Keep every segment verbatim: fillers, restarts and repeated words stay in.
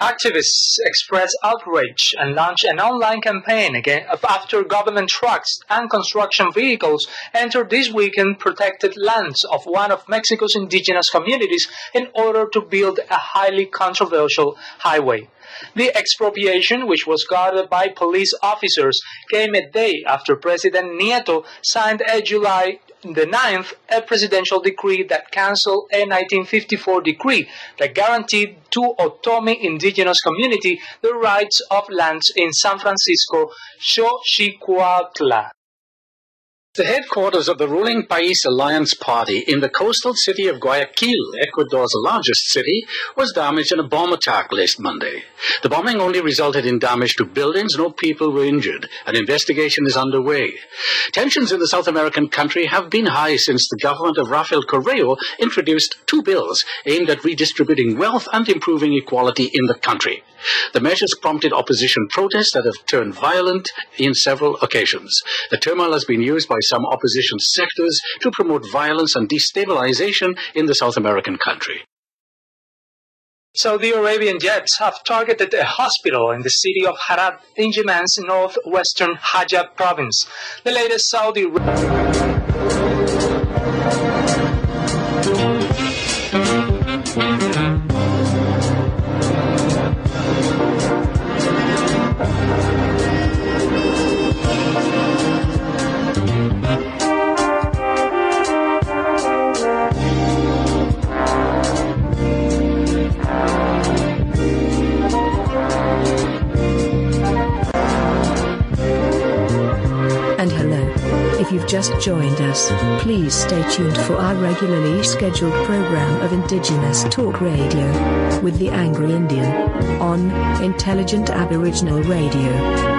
Activists expressed outrage and launched an online campaign again after government trucks and construction vehicles entered this weekend protected lands of one of Mexico's indigenous communities in order to build a highly controversial highway. The expropriation, which was guarded by police officers, came a day after President Nieto signed a July the ninth a presidential decree that canceled a nineteen fifty-four decree that guaranteed to Otomi indigenous community the rights of lands in San Francisco, Xochicuautla. The headquarters of the ruling País Alliance Party in the coastal city of Guayaquil, Ecuador's largest city, was damaged in a bomb attack last Monday. The bombing only resulted in damage to buildings. No people were injured. An investigation is underway. Tensions in the South American country have been high since the government of Rafael Correa introduced two bills aimed at redistributing wealth and improving equality in the country. The measures prompted opposition protests that have turned violent in several occasions. The turmoil has been used by some opposition sectors to promote violence and destabilization in the South American country. Saudi Arabian jets have targeted a hospital in the city of Harat in Yemen's northwestern Hajab province. The latest Saudi... If you've just joined us, please stay tuned for our regularly scheduled program of Indigenous Talk Radio with the Angry Indian on Intelligent Aboriginal Radio.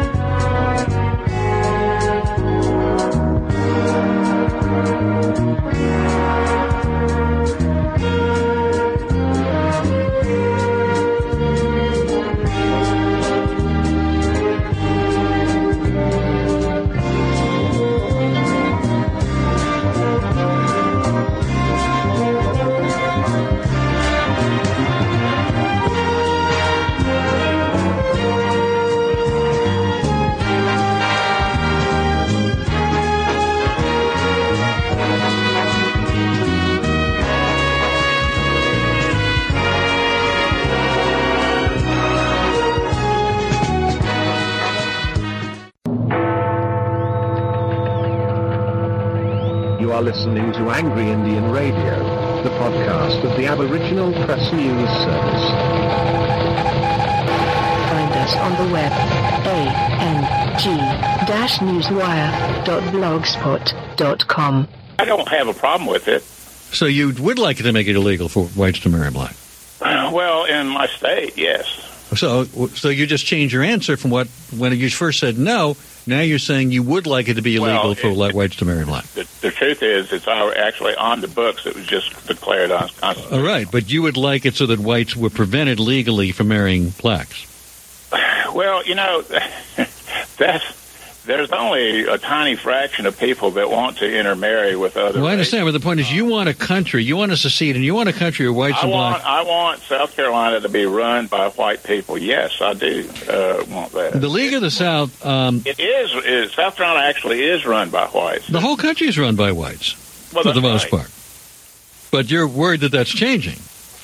Listening to Angry Indian Radio, the podcast of the Aboriginal Press News Service. Find us on the web, a n g dash newswire dot blogspot dot com. I don't have a problem with it. So you would like to make it illegal for whites to marry black? Well, in my state, yes. So so you just changed your answer from what, when you first said no, now you're saying you would like it to be illegal well, for it, whites to marry black. The, the truth is, it's actually on the books. It was just declared unconstitutional. All right, but you would like it so that whites were prevented legally from marrying blacks. Well, you know, that's... There's only a tiny fraction of people that want to intermarry with other Well, I understand, races. but the point is you want a country, you want to secede, and you want a country where whites I and want, blacks... I want South Carolina to be run by white people. Yes, I do uh, want that. The League of the South... Um, it is, it, South Carolina actually is run by whites. The whole country is run by whites, well, for the most right. part. But you're worried that that's changing.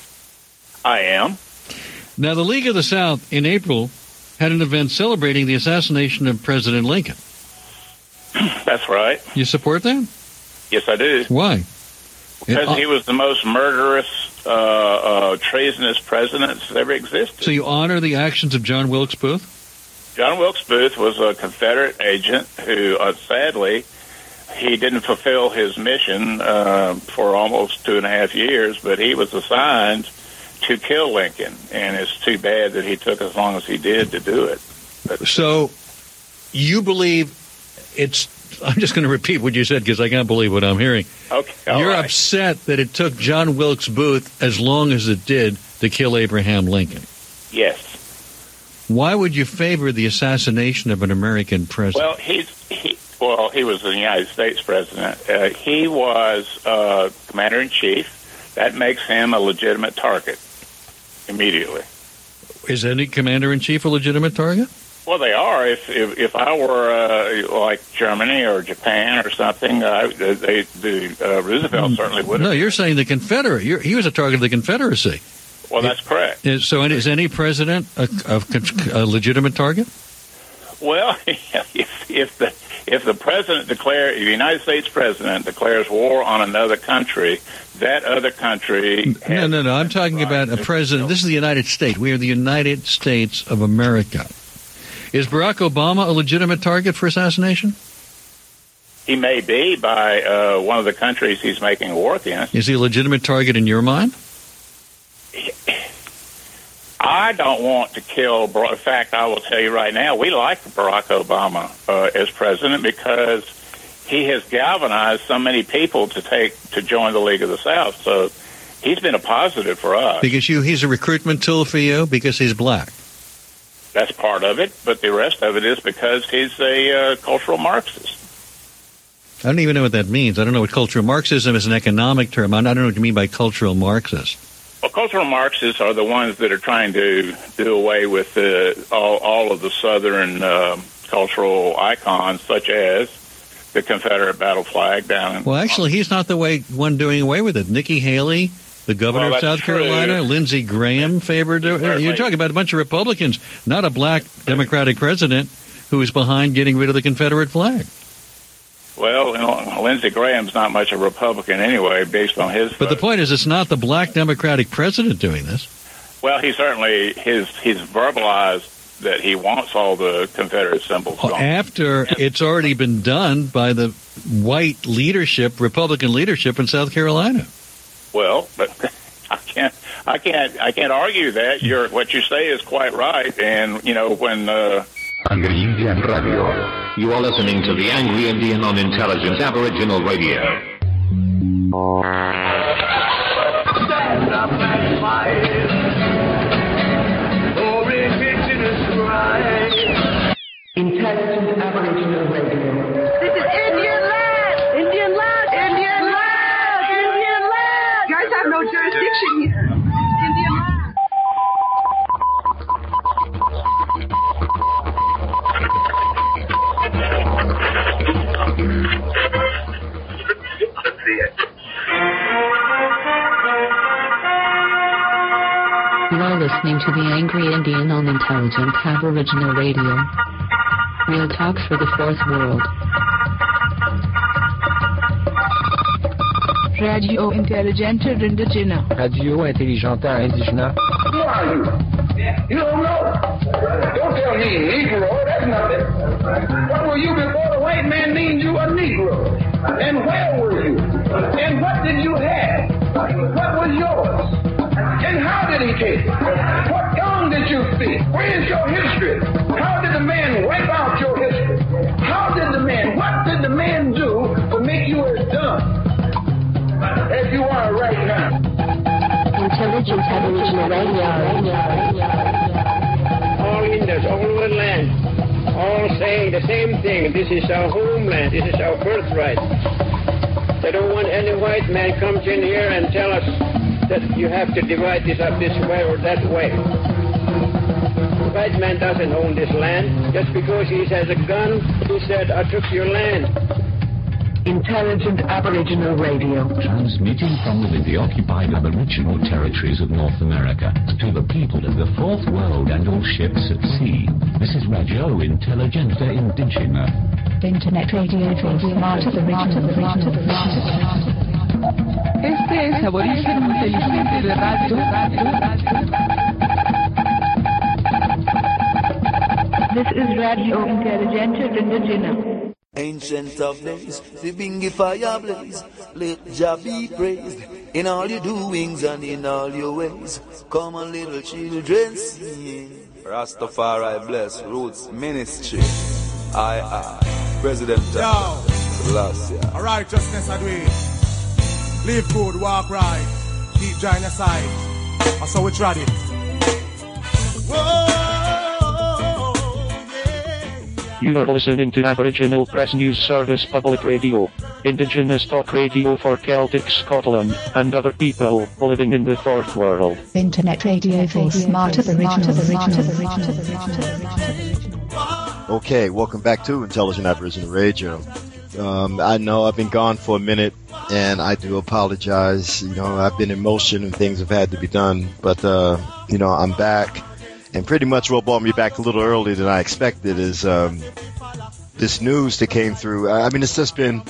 I am. Now, the League of the South, in April, had an event celebrating the assassination of President Lincoln. That's right. You support that? Yes, I do. Why? Because uh, he was the most murderous, uh, uh, treasonous president that's ever existed. So you honor the actions of John Wilkes Booth? John Wilkes Booth was a Confederate agent who, uh, sadly, he didn't fulfill his mission uh, for almost two and a half years, but he was assigned to kill Lincoln, and it's too bad that he took as long as he did to do it. But, so you believe it's, I'm just going to repeat what you said because I can't believe what I'm hearing. Okay, You're right. upset that it took John Wilkes Booth as long as it did to kill Abraham Lincoln. Yes. Why would you favor the assassination of an American president? Well, he's, he, well, he was the United States president. Uh, he was uh, commander-in-chief. That makes him a legitimate target immediately. Is any commander-in-chief a legitimate target? Well, they are. If if, if I were uh, like Germany or Japan or something, uh, they, the uh, Roosevelt mm. certainly would. No, you're saying the Confederate. You're, he was a target of the Confederacy. Well, that's it, correct. Is, so, is any president a, a, a legitimate target? Well, if if the if the president declares, the United States president declares war on another country, that other country. No, no, no. I'm talking about a president. This is the United States. We are the United States of America. Is Barack Obama a legitimate target for assassination? He may be by uh, one of the countries he's making war against. Is he a legitimate target in your mind? I don't want to kill. In fact, I will tell you right now, we like Barack Obama uh, as president because he has galvanized so many people to take to join the League of the South. So he's been a positive for us. Because you, he's a recruitment tool for you because he's black. That's part of it, but the rest of it is because he's a uh, cultural Marxist. I don't even know what that means. I don't know what cultural Marxism is an economic term. I don't know what you mean by cultural Marxist. Well, cultural Marxists are the ones that are trying to do away with uh, all, all of the Southern uh, cultural icons, such as the Confederate battle flag down in... Well, actually, he's not the way one doing away with it. Nikki Haley, the governor well, of South true. Carolina, Lindsey Graham favored... Uh, you're talking about a bunch of Republicans, not a black Democratic president who is behind getting rid of the Confederate flag. Well, you know, Lindsey Graham's not much of a Republican anyway, based on his... But vote. The point is, it's not the black Democratic president doing this. Well, he certainly... His, he's verbalized that he wants all the Confederate symbols gone. After it's already been done by the white leadership, Republican leadership in South Carolina. Well, but I can't... I can't. I can't argue that. You're, what you say is quite right. And, you know, when... Uh, Angry Indian Radio. You are listening to the Angry Indian on Intelligent Aboriginal Radio. Stand up and fight for indigenous rights. Intelligent Aboriginal Radio. This is Indian land! Indian land! Indian land! Indian land! You guys have no jurisdiction here. Indian land. You are listening to the Angry Indian on Intelligent Aboriginal Radio. Real talk for the fourth world. Radio Intelligente Indigena. Radio Intelligente Indigena. Who are you? You don't know. Don't tell me Negro. That's nothing. What were you before the white man named you a Negro? And where were you? And what did you have? What was yours? And how did he take? What tongue did you speak? Where is your history? How did the man wipe out your history? How did the man, what did the man do to make you as dumb as you are right now? Intelligent Aboriginal Radio. All Indians, all over the land, all saying the same thing. This is our homeland. This is our birthright. They don't want any white man comes in here and tell us that you have to divide this up this way or that way. The white man doesn't own this land. Just because he has a gun, he said, I took your land. Intelligent Aboriginal Radio. Transmitting from within the occupied Aboriginal territories of North America to the people of the fourth world and all ships at sea. This is Radio Intelligente Indigena. Internet radio for smart Aboriginal. Este es Aborigen Inteligente de Radio. This is Radio Intelligente Indigena. Ancient of days, the bingy fire blaze, let Jah be praised in all your doings and in all your ways. Come on, little children, sing. Rastafari bless Roots Ministry. I am President Selassie. Yo, righteousness I do it. Live good, walk right, keep join the side. That's how we tried it. Whoa. You are listening to Aboriginal Press News Service Public Radio, Indigenous talk radio for Celtic Scotland and other people living in the fourth world. Internet radio for smart Aboriginal. Okay, welcome back to Intelligent Aboriginal Radio. Um, I know I've been gone for a minute, and I do apologize. You know, I've been in motion and things have had to be done, but, uh, you know, I'm back. And pretty much what brought me back a little earlier than I expected is um, this news that came through. I mean, it's just been,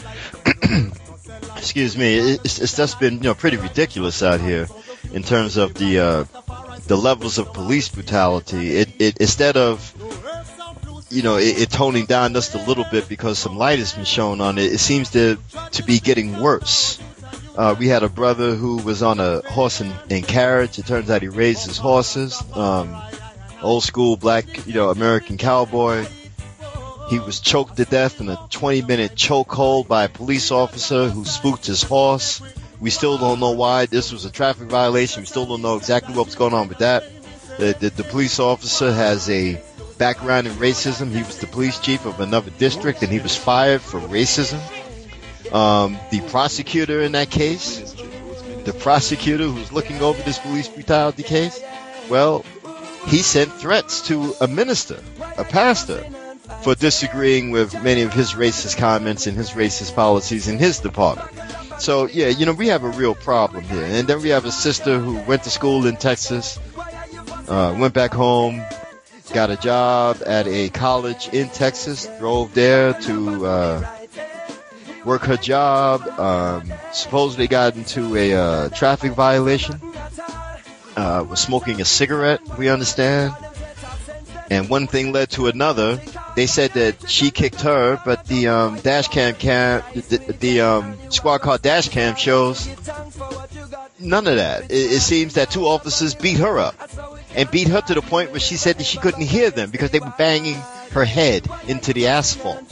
excuse me, it's, it's just been, you know, pretty ridiculous out here in terms of the uh, the levels of police brutality. It, it instead of, you know, it, it toning down just a little bit because some light has been shown on it, it seems to to be getting worse. Uh, we had a brother who was on a horse and, and carriage. It turns out he raised his horses. Um, old school black, you know, American cowboy. He was choked to death in a twenty minute chokehold by a police officer who spooked his horse. We still don't know why. This was a traffic violation. We still don't know exactly what was going on with that. The, the, the police officer has a background in racism. He was the police chief of another district, and he was fired for racism. Um, the prosecutor in that case, the prosecutor who's looking over this police brutality case, well, he sent threats to a minister, a pastor, for disagreeing with many of his racist comments and his racist policies in his department. So, yeah, you know, we have a real problem here. And then we have a sister who went to school in Texas, uh, went back home, got a job at a college in Texas, drove there to uh, work her job, um, supposedly got into a uh, traffic violation. Uh, was smoking a cigarette, we understand. And one thing led to another. They said that she kicked her, but the um, dash cam cam, the, the um, squad car dash cam shows none of that. It, it seems that two officers beat her up and beat her to the point where she said that she couldn't hear them because they were banging her head into the asphalt.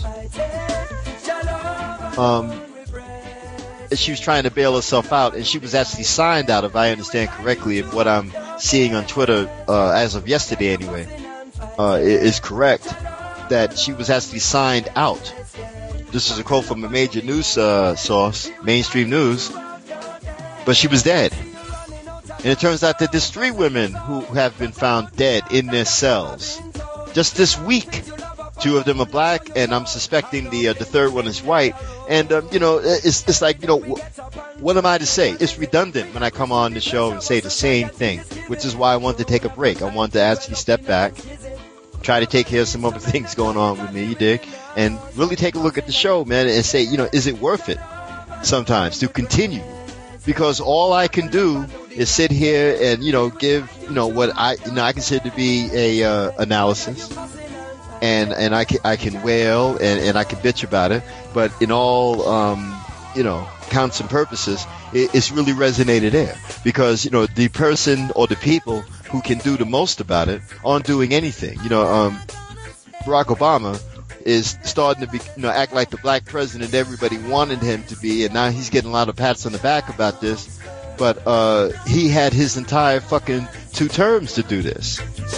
Um, she was trying to bail herself out, and she was actually signed out, if I understand correctly, if what I'm seeing on Twitter, uh, as of yesterday anyway, uh, is correct, that she was actually signed out. This is a quote from a major news uh, source, mainstream news, but she was dead. And it turns out that there's three women who have been found dead in their cells just this week. Two of them are black, and I'm suspecting the uh, the third one is white. And um, you know, it's it's like, you know, wh- what am I to say? It's redundant when I come on the show and say the same thing, which is why I wanted to take a break. I wanted to actually step back, try to take care of some other things going on with me, you dig, and really take a look at the show, man, and say, you know, is it worth it sometimes to continue? Because all I can do is sit here and, you know, give, you know, what I, you know, I consider to be a uh, analysis. And and I can, I can wail and, and I can bitch about it, but in all, um, you know, counts and purposes, it, it's really resonated there. Because, you know, the person or the people who can do the most about it aren't doing anything. You know, um, Barack Obama is starting to be, you know, act like the black president everybody wanted him to be, and now he's getting a lot of pats on the back about this. But uh, he had his entire fucking two terms to do this.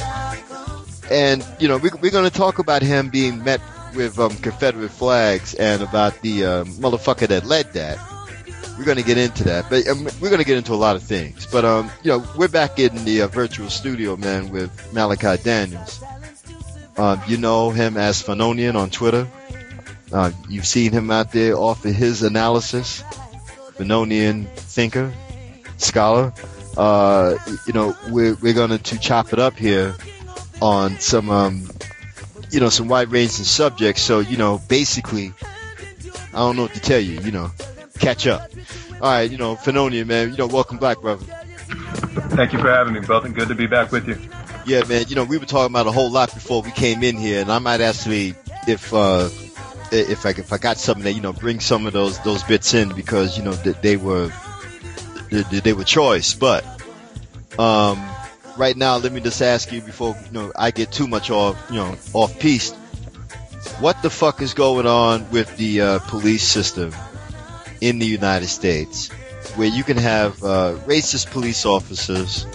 And, you know, we, we're going to talk about him being met with um, Confederate flags and about the uh, motherfucker that led that. We're going to get into that. But um, we're going to get into a lot of things. But, um, you know, we're back in the uh, virtual studio, man, with Malachi Daniels. Um, you know him as Phenonian on Twitter. Uh, you've seen him out there offer his analysis. Phenonian thinker, scholar. Uh, you know, we're, we're going to chop it up here on some, um, you know, some wide-ranging subjects. So, you know, basically, I don't know what to tell you, you know, catch up. All right, you know, Phenonian, man, you know, welcome back, brother. Thank you for having me, brother. Good to be back with you. Yeah, man, you know, we were talking about a whole lot before we came in here, and I might actually, if, uh, if I, if I got something that, you know, bring some of those, those bits in, because, you know, they, they were, they, they were choice, but, um, right now, let me just ask you before, you know, I get too much off, you know, off piece. What the fuck is going on with the uh, police system in the United States, where you can have uh, racist police officers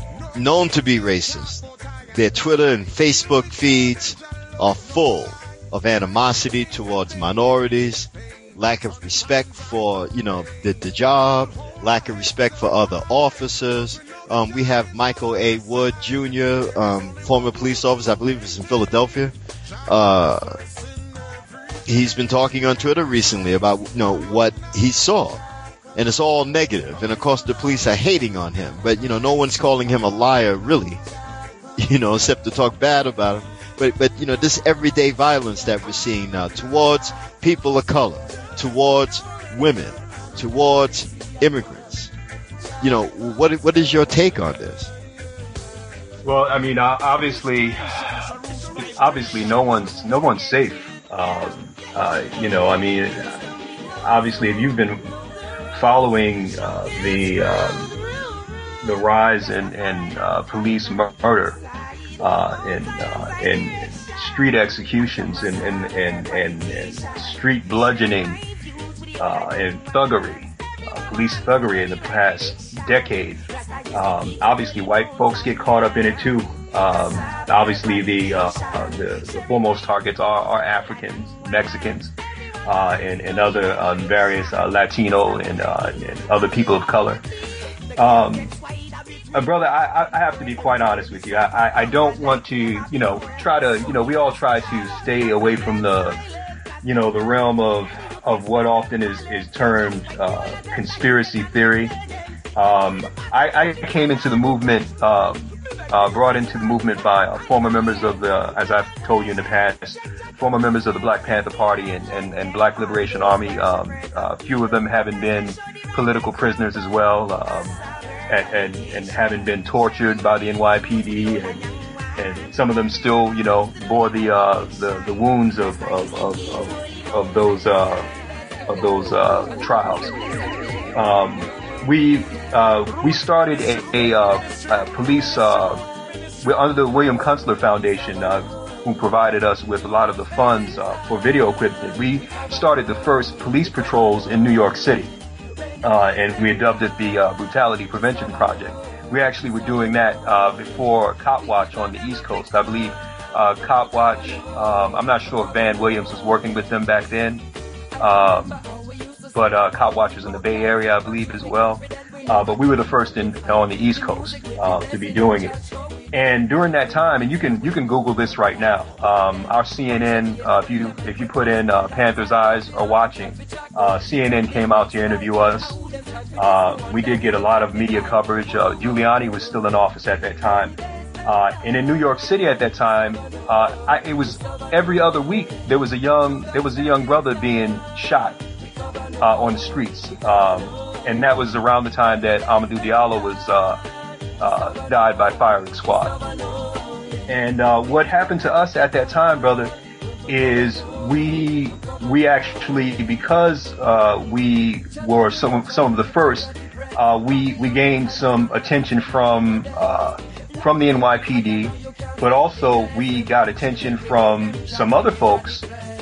known to be racist? Their Twitter and Facebook feeds are full of animosity towards minorities, lack of respect for, you know, the, the job, lack of respect for other officers. Um, we have Michael A. Wood Junior, um, former police officer, I believe he's in Philadelphia. Uh, he's been talking on Twitter recently about, you know, what he saw. And it's all negative. And of course the police are hating on him. But, you know, no one's calling him a liar, really. You know, except to talk bad about him. But, but, you know, this everyday violence that we're seeing now towards people of color, towards women, towards immigrants. You know, what what is your take on this? Well, I mean, uh, obviously, obviously, no one's no one's safe. Um, uh, you know, I mean, obviously, if you've been following uh, the um, the rise in, in uh, police murder uh, and uh, and street executions and and, and, and, and street bludgeoning uh, and thuggery, uh, police thuggery in the past decade. Um, obviously, white folks get caught up in it too. Um, obviously, the, uh, uh, the the foremost targets are, are Africans, Mexicans, uh, and, and other uh, various uh, Latino and, uh, and other people of color. Um, Uh, brother, I, I have to be quite honest with you. I, I, I don't want to, you know, try to, you know, we all try to stay away from the, you know, the realm of, of what often is, is termed uh, conspiracy theory. Um, I, I came into the movement, uh, uh, brought into the movement by uh, former members of the, as I've told you in the past, former members of the Black Panther Party and, and, and Black Liberation Army. Um, a few of them having been political prisoners as well. Um, And, and, and having been tortured by the N Y P D, and, and some of them still, you know, bore the uh, the, the wounds of of, of, of, of those uh, of those uh, trials. Um, we uh, we started a, a, a police uh, we're under the William Kunstler Foundation, uh, who provided us with a lot of the funds uh, for video equipment. We started the first police patrols in New York City. Uh, and we dubbed it the uh, Brutality Prevention Project. We actually were doing that uh, before Cop Watch on the East Coast. I believe uh, Cop Watch, um, I'm not sure if Van Williams was working with them back then, um, but uh, Cop Watch was in the Bay Area, I believe, as well. Uh, but we were the first in on the East Coast uh, to be doing it. And during that time, and you can you can Google this right now. Um, our C N N, uh, if you if you put in uh, Panther's Eyes are watching, uh, C N N came out to interview us. Uh, we did get a lot of media coverage. Uh, Giuliani was still in office at that time, uh, and in New York City at that time, uh, I, it was every other week there was a young there was a young brother being shot uh, on the streets, um, and that was around the time that Amadou Diallo was. Uh, Uh, died by firing squad. And uh, what happened to us at that time, brother, is we we actually, because uh, we were some of, some of the first, uh, we we gained some attention from uh, from the N Y P D, but also we got attention from some other folks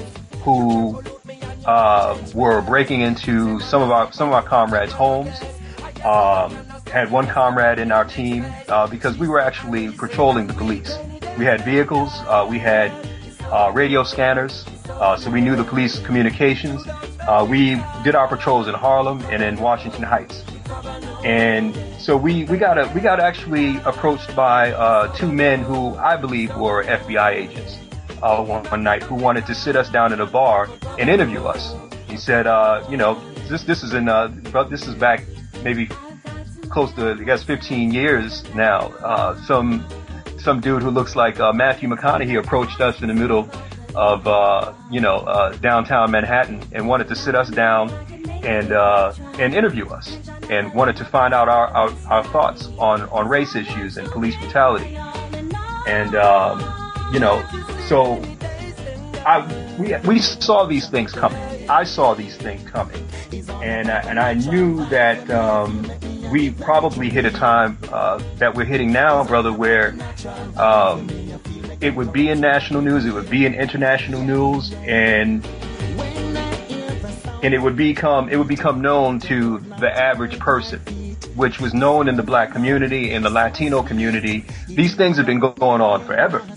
who uh, were breaking into some of our some of our comrades' homes. Um, had one comrade in our team uh, because we were actually patrolling the police. We had vehicles, uh, we had uh, radio scanners, uh, so we knew the police communications. Uh, we did our patrols in Harlem and in Washington Heights, and so we we got a, we got actually approached by uh, two men who I believe were F B I agents uh, one, one night, who wanted to sit us down at a bar and interview us. He said, uh, you know, this this is in uh, this is back maybe close to, I guess, fifteen years now. Uh, some some dude who looks like uh, Matthew McConaughey approached us in the middle of, uh, you know, uh, downtown Manhattan and wanted to sit us down and uh, and interview us and wanted to find out our, our, our thoughts on, on race issues and police brutality. And, um, you know, so I we we saw these things coming. I saw these things coming. And, I, and I knew that um, we probably hit a time uh, that we're hitting now, brother, where um, it would be in national news, it would be in international news, and and it would become it would become known to the average person, which was known in the black community, in the Latino community. These things have been going on forever.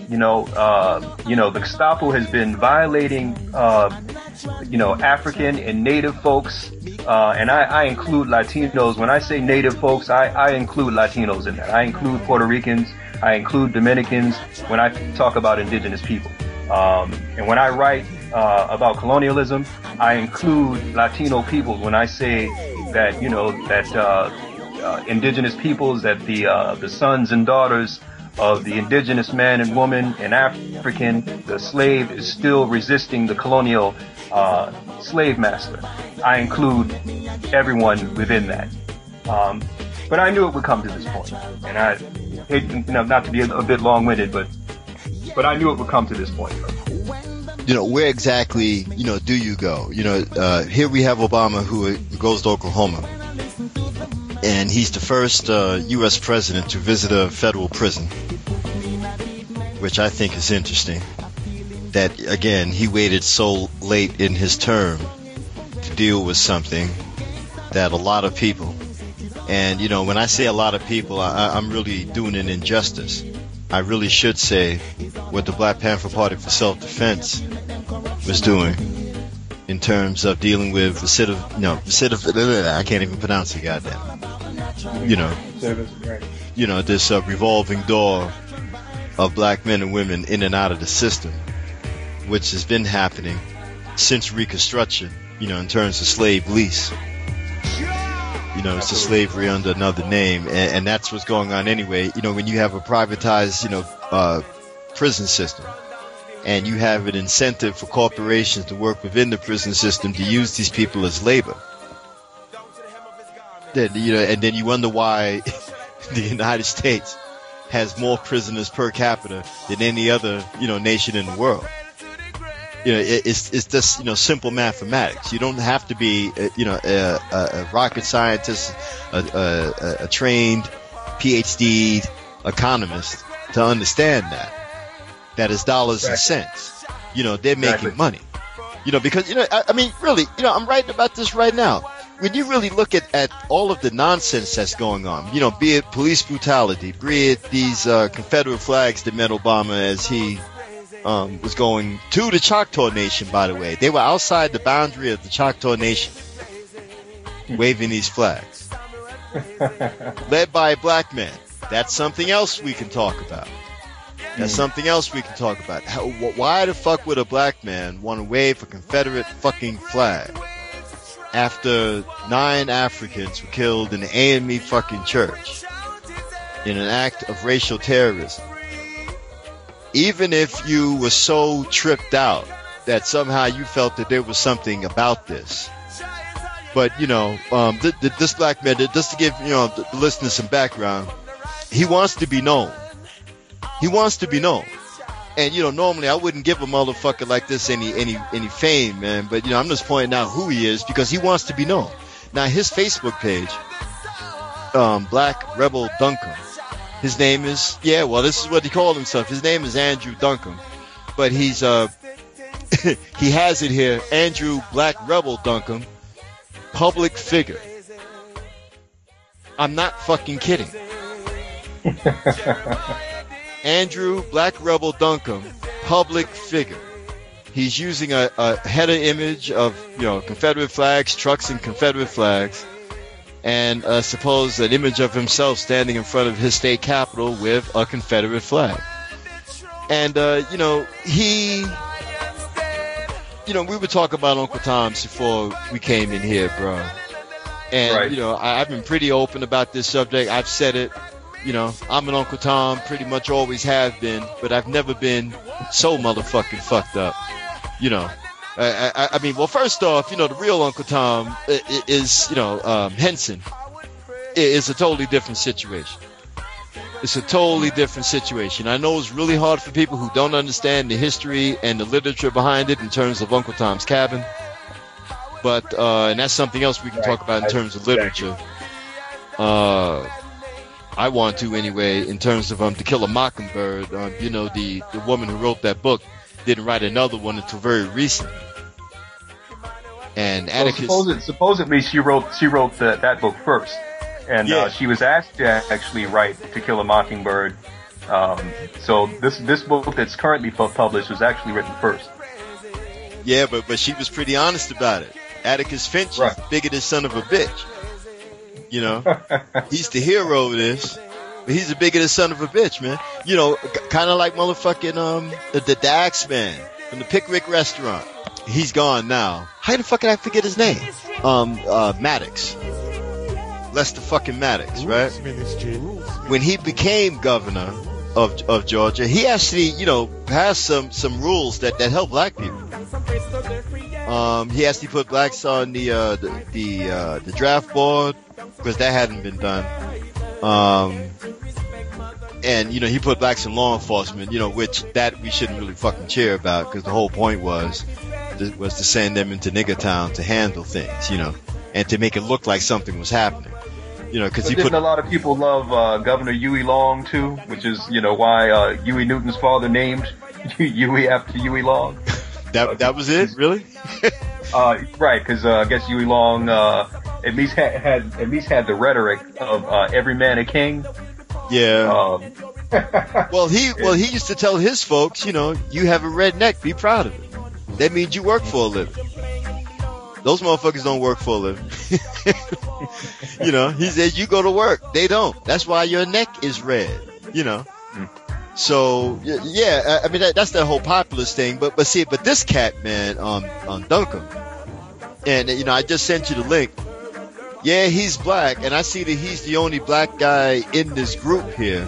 You know, uh, you know, the Gestapo has been violating, uh, you know, African and Native folks, uh, and I, I include Latinos. When I say Native folks, I, I include Latinos in that. I include Puerto Ricans. I include Dominicans when I talk about indigenous people. Um, and when I write uh, about colonialism, I include Latino people when I say that, you know, that uh, uh, indigenous peoples, that the uh, the sons and daughters of the indigenous man and woman and African, the slave is still resisting the colonial uh, slave master. I include everyone within that. Um, but I knew it would come to this point, and I hate, you know, not to be a, a bit long-winded, but but I knew it would come to this point. You know, where exactly, you know, do you go? You know, uh, here we have Obama who goes to Oklahoma, and he's the first uh, U S president to visit a federal prison, which I think is interesting. That, again, he waited so late in his term to deal with something that a lot of people, and, you know, when I say a lot of people, I, I'm really doing an injustice. I really should say what the Black Panther Party for Self-Defense was doing in terms of dealing with recidiv, no, recidiv, I can't even pronounce it, goddamn. You know, you know, this uh, revolving door of black men and women in and out of the system, which has been happening since Reconstruction, you know, in terms of slave lease. You know, it's a slavery under another name, and, and that's what's going on anyway. You know, when you have a privatized, you know, uh, prison system, and you have an incentive for corporations to work within the prison system to use these people as labor, then, you know, and then you wonder why the United States has more prisoners per capita than any other, you know, nation in the world. You know, it, it's it's just, you know, simple mathematics. You don't have to be, uh, you know, a, a, a rocket scientist, a, a, a trained P H D economist to understand that. That is dollars right. and cents. You know, they're making exactly. money. You know, because, you know, I, I mean, really, you know, I'm writing about this right now. When you really look at, at all of the nonsense that's going on, you know, be it police brutality, be it these uh, Confederate flags that met Obama as he Um, was going to the Choctaw Nation, by the way. They were outside the boundary of the Choctaw Nation, waving these flags. Led by a black man. That's something else we can talk about. That's something else we can talk about. How, wh- why the fuck would a black man want to wave a Confederate fucking flag after nine Africans were killed in the A M E fucking church in an act of racial terrorism? Even if you were so tripped out that somehow you felt that there was something about this. But, you know, um, th- th- this black man, just to give, you know, the, the listeners some background, he wants to be known. He wants to be known. And, you know, normally I wouldn't give a motherfucker like this any, any, any fame, man. But, you know, I'm just pointing out who he is because he wants to be known. Now, his Facebook page, um, Black Rebel Duncombe. His name is, yeah, well, this is what he called himself. His name is Andrew Duncombe. But he's, uh, he has it here, Andrew Black Rebel Duncombe, public figure. I'm not fucking kidding. Andrew Black Rebel Duncombe, public figure. He's using a, a header image of, you know, Confederate flags, trucks and Confederate flags. And uh, suppose an image of himself standing in front of his state capitol with a Confederate flag. And, uh, you know, he, you know, we were talking about Uncle Tom's before we came in here, bro. And, right. you know, I, I've been pretty open about this subject. I've said it, you know, I'm an Uncle Tom, pretty much always have been, but I've never been so motherfucking fucked up, you know. I, I, I mean, well, first off, you know, the real Uncle Tom is, you know, um, Henson. It's a totally different situation. It's a totally different situation. I know it's really hard for people who don't understand the history and the literature behind it in terms of Uncle Tom's Cabin. But, uh, and that's something else we can talk about in terms of literature. Uh, I want to anyway, in terms of um, To Kill a Mockingbird. Um, you know, the, the woman who wrote that book didn't write another one until very recent. And Atticus, well, supposedly, supposedly she wrote she wrote the, that book first, and yeah. uh, she was asked to actually write To Kill a Mockingbird Um, so this this book that's currently published was actually written first. Yeah, but but she was pretty honest about it. Atticus Finch right. is the bigoted son of a bitch. You know, he's the hero of this, but he's the bigoted son of a bitch, man. You know, kind of like motherfucking um the, the Dax man from the Pickwick restaurant. He's gone now. How the fuck did I forget his name? Um, uh, Maddox. Lester fucking Maddox, right? When he became governor of of Georgia, he actually, you know, passed some some rules that that help black people. Um, he actually put blacks on the uh, the the, uh, the draft board because that hadn't been done. Um, and you know, he put blacks in law enforcement, you know, which that we shouldn't really fucking cheer about because the whole point was was to send them into nigger town to handle things, you know, and to make it look like something was happening. You know, because he didn't put a lot of people love uh, Governor Huey Long too, which is, you know, why uh, Huey Newton's father named Huey after Huey Long. that that was it, really? uh, right, because uh, I guess Huey Long uh, at least had, had at least had the rhetoric of uh, every man a king. Yeah. Um, well, he well he used to tell his folks, you know, you have a red neck, be proud of it. That means you work for a living. Those motherfuckers don't work for a living. You know, he said you go to work. They don't. That's why your neck is red. You know. So yeah, I mean that, that's the whole populist thing. But but see, but this cat, man, um, on Duncan, and you know, I just sent you the link. Yeah, he's black, and I see that he's the only black guy in this group here.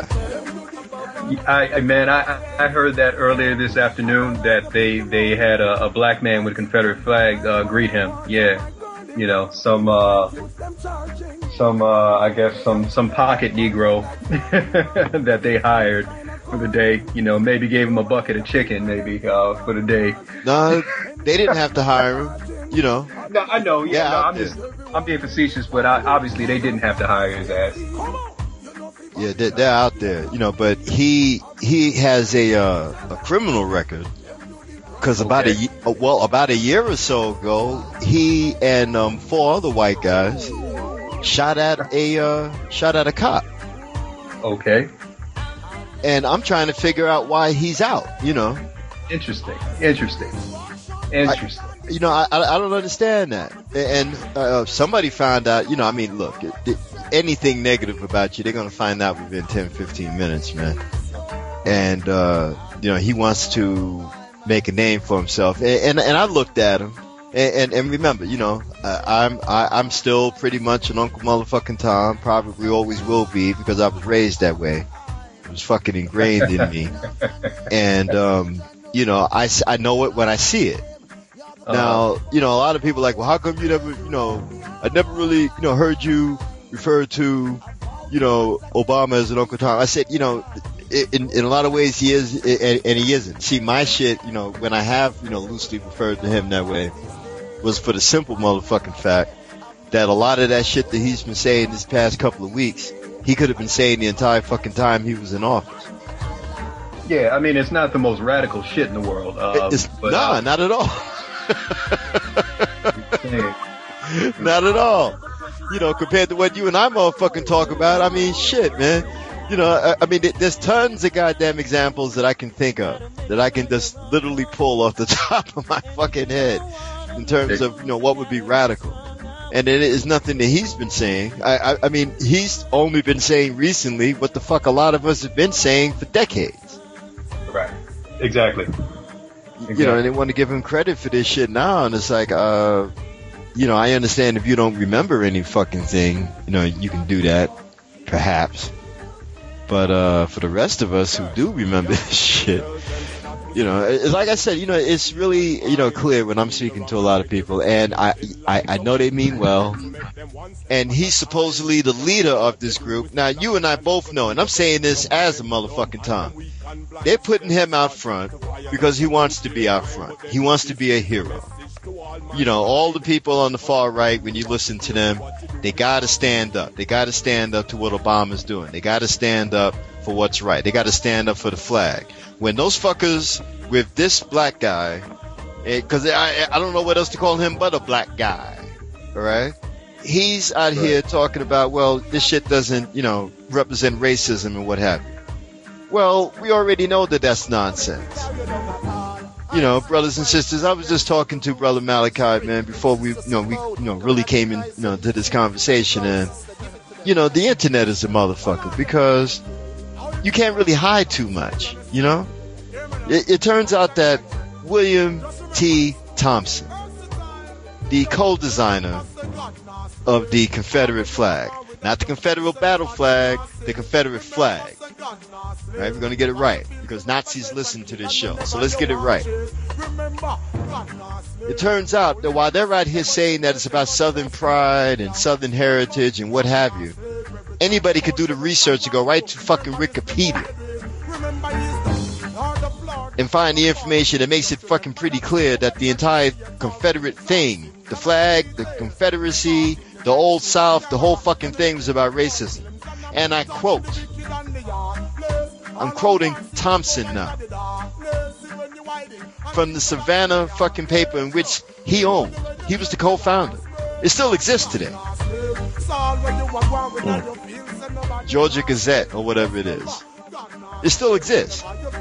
I, I man, I I heard that earlier this afternoon that they they had a, a black man with a Confederate flag uh, greet him. Yeah, you know, some uh, some uh, I guess some some pocket Negro that they hired for the day. You know, maybe gave him a bucket of chicken, maybe uh, for the day. No, they didn't have to hire him. You know. No, I know. Yeah, yeah no, I'm just I'm being facetious, but I, obviously they didn't have to hire his ass. Yeah, they're, they're out there, you know, but he he has a uh, a criminal record because okay. about a well about a year or so ago, he and um, four other white guys shot at a uh, shot at a cop. Okay. And I'm trying to figure out why he's out. You know. Interesting. Interesting. Interesting. I, you know, I I don't understand that. And uh, somebody found out. You know, I mean, look. It, it, anything negative about you, they're going to find out within ten, fifteen minutes, man. And, uh, you know, he wants to make a name for himself. And, and, and I looked at him and, and, and remember, you know, uh, I'm, I, I'm still pretty much an Uncle Motherfucking Tom, probably always will be because I was raised that way. It was fucking ingrained in me. And, um, you know, I, I know it when I see it. Uh-huh. Now, you know, a lot of people are like, well, how come you never, you know, I never really, you know, heard you refer to, you know, Obama as an Uncle Tom. I said, you know, in, in a lot of ways he is, and, and he isn't. See, my shit, you know, when I have, you know, loosely referred to him that way, was for the simple motherfucking fact that a lot of that shit that he's been saying this past couple of weeks, he could have been saying the entire fucking time he was in office. Yeah, I mean, it's not the most radical shit in the world. Uh, it's, but, nah, uh, not at all. Not at all. You know, compared to what you and I motherfucking talk about, I mean, shit, man. You know, I, I mean, there's tons of goddamn examples that I can think of that I can just literally pull off the top of my fucking head in terms of, you know, what would be radical. And it is nothing that he's been saying. I, I, I mean, he's only been saying recently what the fuck a lot of us have been saying for decades. Right. Exactly. You know, and they want to give him credit for this shit now, and it's like, uh, you know, I understand if you don't remember any fucking thing, you know, you can do that, perhaps. But uh, for the rest of us who do remember this shit, you know, it's like I said, you know, it's really, you know, clear when I'm speaking to a lot of people, and I, I, I know they mean well. And he's supposedly the leader of this group. Now, you and I both know, and I'm saying this as a motherfucking Tom. They're putting him out front because he wants to be out front. He wants to be a hero. You know, all the people on the far right, when you listen to them, they gotta stand up. They gotta stand up to what Obama's doing. They gotta stand up for what's right. They gotta stand up for the flag. When those fuckers with this black guy, because I, I don't know what else to call him but a black guy, alright? He's out right. here talking about, well, this shit doesn't, you know, represent racism and what have you. Well, we already know that that's nonsense. You know, brothers and sisters, I was just talking to Brother Malachi, man, before we, you know, we, you know, really came in, you know, to this conversation, and, you know, the internet is a motherfucker because you can't really hide too much, you know? It, it turns out that William T. Thompson, the co-designer of the Confederate flag, not the Confederate battle flag, the Confederate flag. Right? We're going to get it right because Nazis listen to this show. So let's get it right. It turns out that while they're out here saying that it's about Southern pride and Southern heritage and what have you, anybody could do the research and go right to fucking Wikipedia and find the information that makes it fucking pretty clear that the entire Confederate thing, the flag, the Confederacy, the Old South, the whole fucking thing was about racism. And I quote, I'm quoting Thompson now, from the Savannah fucking paper in which he owned. He was the co-founder. It still exists today. Mm. Georgia Gazette or whatever it is. It still exists.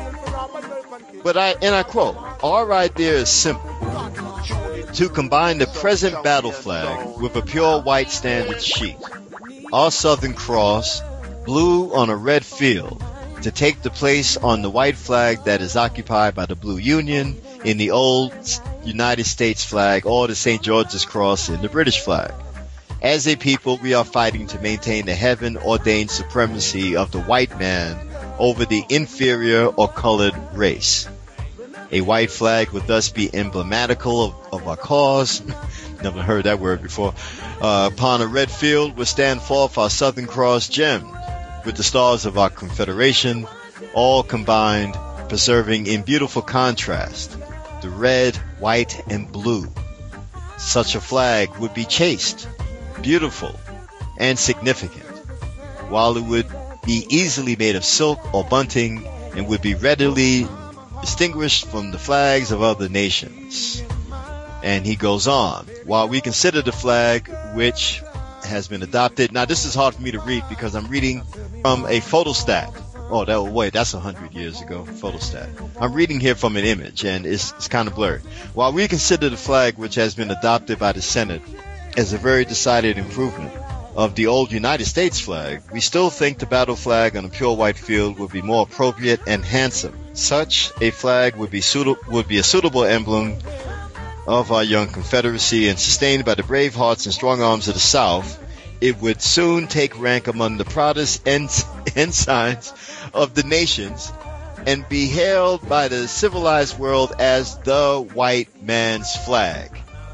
But I, and I quote, our idea is simple. To combine the present battle flag with a pure white standard sheet, our Southern Cross, blue on a red field, to take the place on the white flag that is occupied by the Blue Union in the old United States flag or the Saint George's Cross in the British flag. As a people, we are fighting to maintain the heaven-ordained supremacy of the white man over the inferior or colored race. A white flag would thus be emblematical of, of our cause. Never heard that word before. Uh, upon a red field would stand forth our Southern Cross gemmed with the stars of our Confederation, all combined, preserving in beautiful contrast the red, white, and blue. Such a flag would be chaste, beautiful, and significant, while it would be easily made of silk or bunting and would be readily distinguished from the flags of other nations. And he goes on, while we consider the flag which has been adopted. Now this is hard for me to read because I'm reading from a photostat. Oh, that wait, that's a hundred years ago, photostat. I'm reading here from an image and it's, it's kind of blurry. While we consider the flag which has been adopted by the Senate as a very decided improvement of the old United States flag, we still think the battle flag on a pure white field would be more appropriate and handsome. Such a flag would be suitable, would be a suitable emblem of our young Confederacy, and sustained by the brave hearts and strong arms of the South, it would soon take rank among the proudest ens- ensigns of the nations and be hailed by the civilized world as the white man's flag.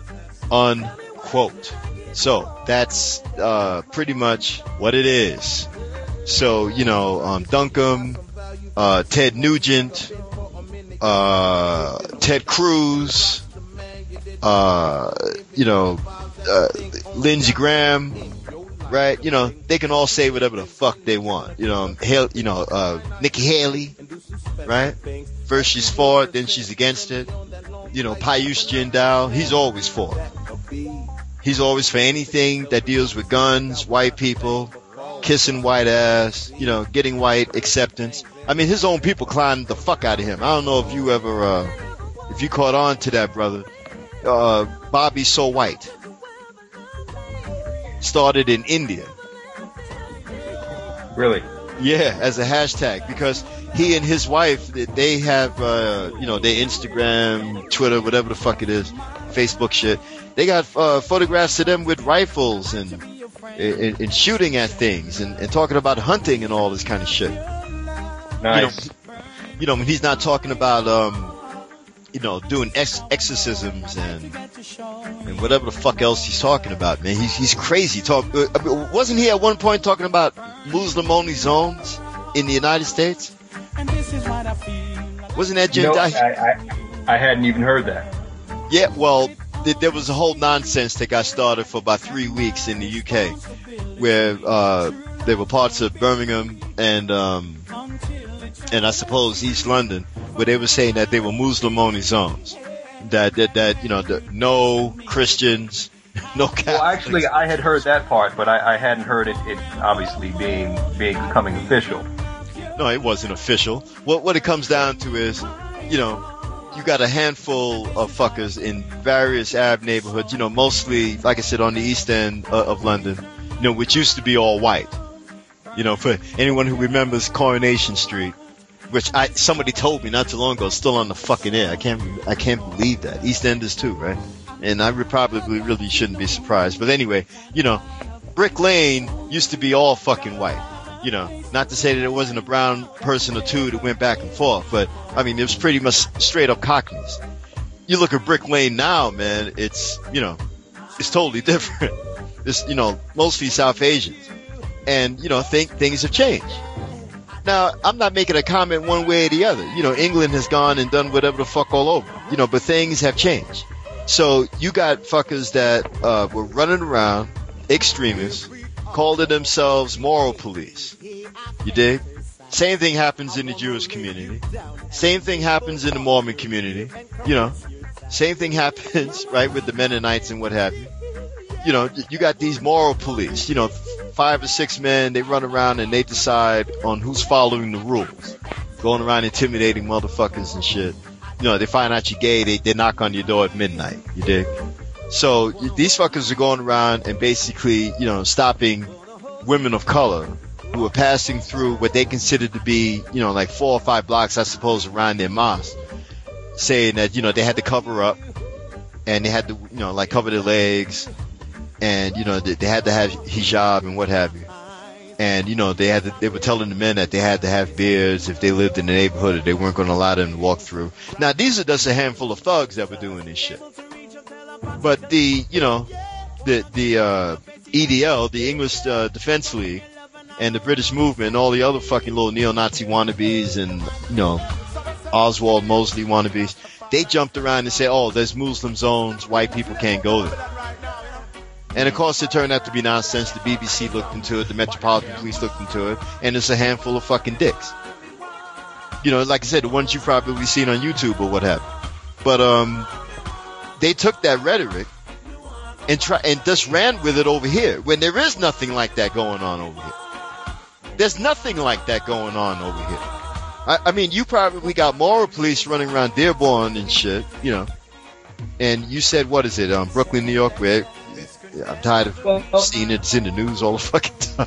Unquote. So that's uh, pretty much what it is. So, you know, um, Duncombe, uh, Ted Nugent, uh, Ted Cruz, uh, you know, uh, Lindsey Graham, right? You know, they can all say whatever the fuck they want. You know, Hale, you know, uh, Nikki Haley, right? First she's for it, then she's against it. You know, Piyush Jindal, he's always for it. He's always for anything that deals with guns, white people, kissing white ass, you know, getting white acceptance. I mean, his own people climbed the fuck out of him. I don't know if you ever, uh, if you caught on to that, brother. Uh, Bobby So White started in India. Really? Yeah, as a hashtag, because he and his wife, they have, uh, you know, their Instagram, Twitter, whatever the fuck it is, Facebook shit. They got uh, photographs of them with rifles and and, and shooting at things and, and talking about hunting and all this kind of shit. Nice. You know, you know when he's not talking about, um, you know, doing ex- exorcisms and and whatever the fuck else he's talking about, man. He's he's crazy. Talk. Uh, I mean, wasn't he at one point talking about Muslim-only zones in the United States? Wasn't that Jim? You know, I, I I hadn't even heard that. Yeah, well, th- there was a whole nonsense that got started for about three weeks in the U K, where uh, there were parts of Birmingham and um, and I suppose East London where they were saying that they were Muslim-only zones, that that that you know, the, no Christians, no Catholics. Well, actually, I had heard that part, but I, I hadn't heard it, it obviously being being becoming official. No, No, it wasn't official. What what it comes down to is, you know, you got a handful of fuckers in various Arab neighborhoods, you know, mostly, like I said, on the east end uh, of London, you know, which used to be all white. You know, for anyone who remembers Coronation Street, which I somebody told me not too long ago, is still on the fucking air. I can't I can't believe that. East Enders too, right? And I would probably really shouldn't be surprised. But anyway, you know, Brick Lane used to be all fucking white. You know, not to say that it wasn't a brown person or two that went back and forth, but I mean, it was pretty much straight up Cockneys. You look at Brick Lane now, man, it's, you know, it's totally different. It's, you know, mostly South Asians. And, you know, think things have changed. Now, I'm not making a comment one way or the other. You know, England has gone and done whatever the fuck all over. You know, but things have changed. So you got fuckers that uh, were running around, extremists, called it themselves moral police. You dig? Same thing happens in the Jewish community. Same thing happens in the Mormon community. You know, same thing happens, right, with the Mennonites and what have you. You know, you got these moral police. You know, five or six men, they run around and they decide on who's following the rules. Going around intimidating motherfuckers and shit. You know, they find out you're gay, they, they knock on your door at midnight. You dig? So these fuckers are going around and basically, you know, stopping women of color who are passing through what they consider to be, you know, like four or five blocks, I suppose, around their mosque, saying that, you know, they had to cover up and they had to, you know, like cover their legs and, you know, they, they had to have hijab and what have you. And, you know, they had to, they were telling the men that they had to have beards if they lived in the neighborhood, or they weren't going to allow them to walk through. Now, these are just a handful of thugs that were doing this shit. But the, you know, the, the, uh, E D L, the English, uh, Defense League, and the British movement, and all the other fucking little neo-Nazi wannabes and, you know, Oswald Mosley wannabes, they jumped around and said, oh, there's Muslim zones, white people can't go there. And of course it turned out to be nonsense. The B B C looked into it, the Metropolitan Police looked into it, and it's a handful of fucking dicks. You know, like I said, the ones you've probably seen on YouTube or what have you. But, um, they took that rhetoric and try and just ran with it over here when there is nothing like that going on over here. There's nothing like that going on over here. I, I mean, you probably got moral police running around Dearborn and shit, you know. And you said, what is it, um, Brooklyn, New York, where I'm tired of well, seeing it. It's in the news all the fucking time.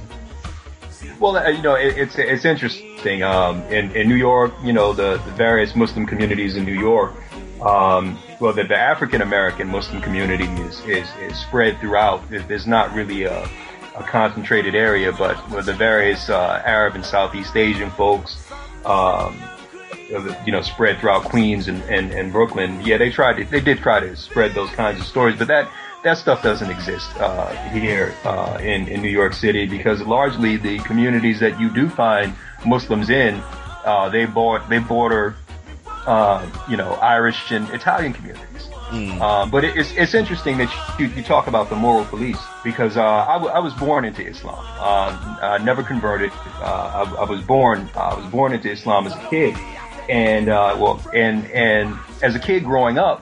Well, uh, you know, it, it's it's interesting. Um, in in New York, you know, the, the various Muslim communities in New York. Um, well, the, the African American Muslim community is, is is spread throughout. There's not really a, a concentrated area, but with the various uh, Arab and Southeast Asian folks, um, you know, spread throughout Queens and, and, and Brooklyn. Yeah, they tried to, they did try to spread those kinds of stories, but that. That stuff doesn't exist uh, here uh, in, in New York City, because largely the communities that you do find Muslims in, uh, they, board, they border, uh, you know, Irish and Italian communities. Mm. Um, but it, it's, it's interesting that you, you talk about the moral police, because uh, I, w- I was born into Islam. Um, I never converted. Uh, I, I was born. I was born into Islam as a kid, and uh, well, and and as a kid growing up.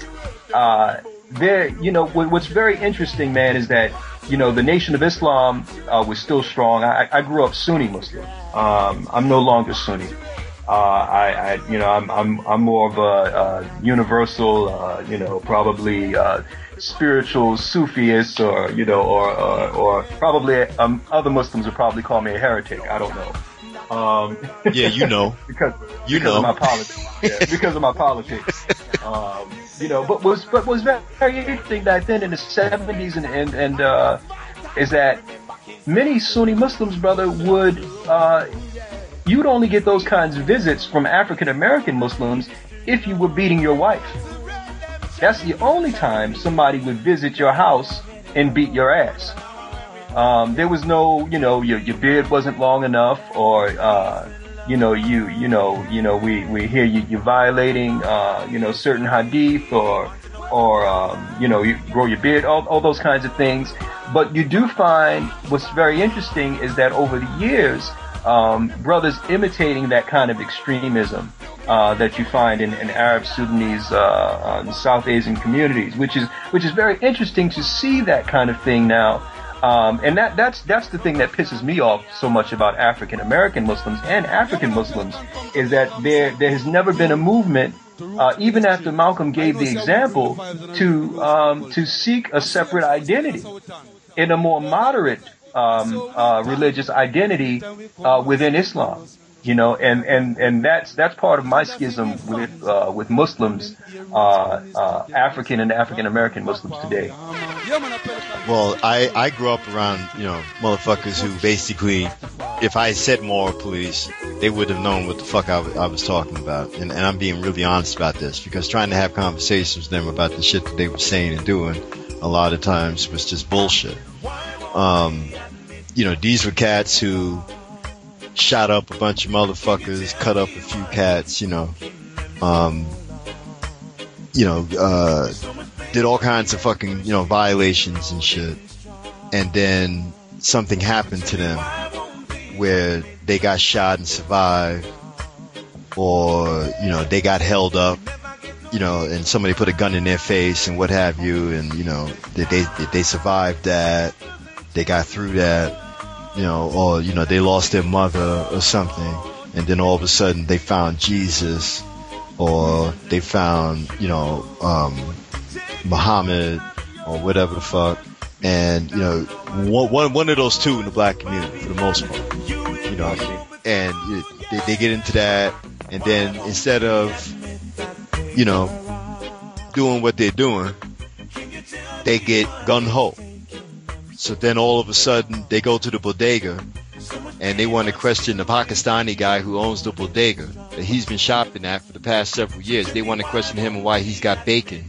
Uh, There, you know, what's very interesting, man, is that, you know, the Nation of Islam uh, was still strong. I, I grew up Sunni Muslim. Um, I'm no longer Sunni. Uh, I, I, you know, I'm, I'm, I'm more of a, a universal, uh, you know, probably uh, spiritual Sufist, or, you know, or, or, or probably um, other Muslims would probably call me a heretic. I don't know. Um, yeah, you know, because you because know of my politics. Yeah, because of my politics. Um, you know, but was but was very, very interesting back then in the seventies, and and and uh, is that many Sunni Muslims, brother, would uh, you'd only get those kinds of visits from African American Muslims if you were beating your wife. That's the only time somebody would visit your house and beat your ass. Um, there was no, you know, your, your beard wasn't long enough, or, uh, you know, you, you know, you know, we, we hear you, you're violating, uh, you know, certain hadith, or, or, um, you know, you grow your beard, all, all those kinds of things. But you do find what's very interesting is that over the years, um, brothers imitating that kind of extremism, uh, that you find in, in Arab, Sudanese, uh, um, South Asian communities, which is, which is very interesting to see that kind of thing now. Um, and that, that's, that's the thing that pisses me off so much about African American Muslims and African Muslims, is that there, there has never been a movement, uh, even after Malcolm gave the example, to, um, to seek a separate identity in a more moderate, um, uh, religious identity, uh, within Islam. You know, and, and, and that's, that's part of my schism with, uh, with Muslims, uh, uh, African and African American Muslims today. Well, I, I grew up around, you know, motherfuckers who basically, if I said moral police, they would have known what the fuck I, w- I was talking about. And, and I'm being really honest about this, because trying to have conversations with them about the shit that they were saying and doing a lot of times was just bullshit. Um, you know, these were cats who shot up a bunch of motherfuckers, cut up a few cats, you know, um, you know, uh, did all kinds of fucking, you know, violations and shit. And then something happened to them where they got shot and survived, or, you know, they got held up, you know, and somebody put a gun in their face and what have you, and, you know, they, they, they survived that, they got through that. You know, or, you know, they lost their mother or something, and then all of a sudden they found Jesus, or they found, you know, um, Muhammad, or whatever the fuck, and, you know, one, one of those two in the black community, for the most part, you know, and they, they get into that, and then instead of, you know, doing what they're doing, they get gung-ho. So then all of a sudden they go to the bodega and they want to question the Pakistani guy who owns the bodega that he's been shopping at for the past several years. They want to question him on why he's got bacon,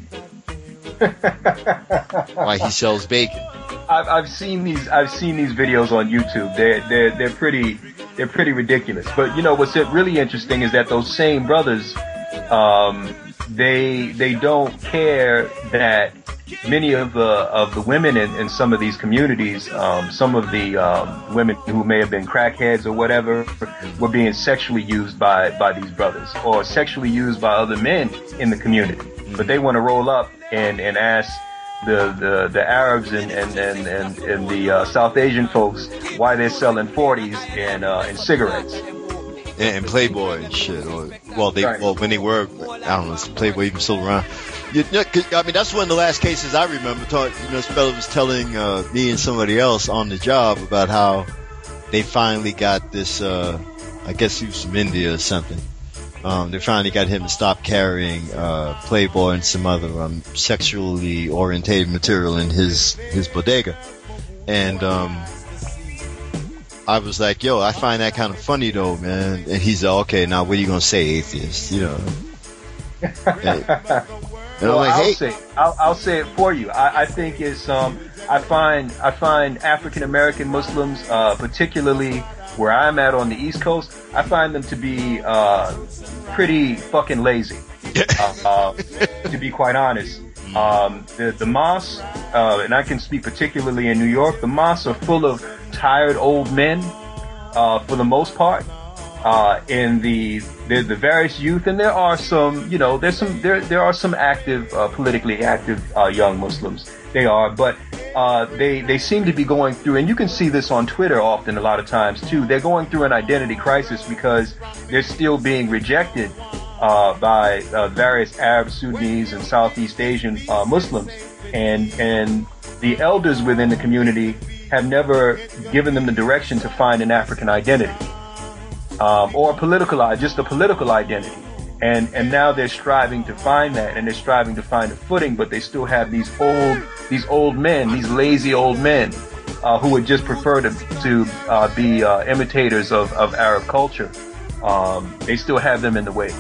why he sells bacon. I've, I've seen these. I've seen these videos on YouTube. They're they're they're pretty they're pretty ridiculous. But you know what's really interesting is that those same brothers, um, they they don't care that many of the of the women in, in some of these communities, um, some of the um, women who may have been crackheads or whatever, were being sexually used by by these brothers, or sexually used by other men in the community. But they want to roll up and and ask the the, the Arabs and and and and, and the uh, South Asian folks why they're selling forties and uh, and cigarettes. And, and Playboy and shit. Or, well, they right. well when they were, I don't know, is Playboy even still around? You, I mean, that's one of the last cases I remember. Talk, you know, this fellow was telling uh, me and somebody else on the job about how they finally got this. Uh, I guess he was from India or something. Um, they finally got him to stop carrying uh, Playboy and some other um, sexually orientated material in his his bodega. And um, I was like, "Yo, I find that kind of funny though, man." And he's like, "Okay, now what are you gonna say, atheist?" You know. And, well, like, I'll hey. say I'll, I'll say it for you. I, I think it's um I find I find African American Muslims, uh, particularly where I'm at on the East Coast, I find them to be uh, pretty fucking lazy. uh, uh, to be quite honest, um, the the mosques, uh, and I can speak particularly in New York, the mosques are full of tired old men, uh, for the most part. Uh, in the, the the various youth, and there are some, you know, there's some there there are some active, uh, politically active uh, young Muslims. They are, but uh, they they seem to be going through, and you can see this on Twitter often a lot of times too. They're going through an identity crisis because they're still being rejected uh, by uh, various Arab, Sudanese, and Southeast Asian uh, Muslims, and and the elders within the community have never given them the direction to find an African identity. Um, or a political, just a political identity, and and now they're striving to find that, and they're striving to find a footing, but they still have these old, these old men, these lazy old men, uh, who would just prefer to to uh, be uh, imitators of, of Arab culture. Um, they still have them in the way.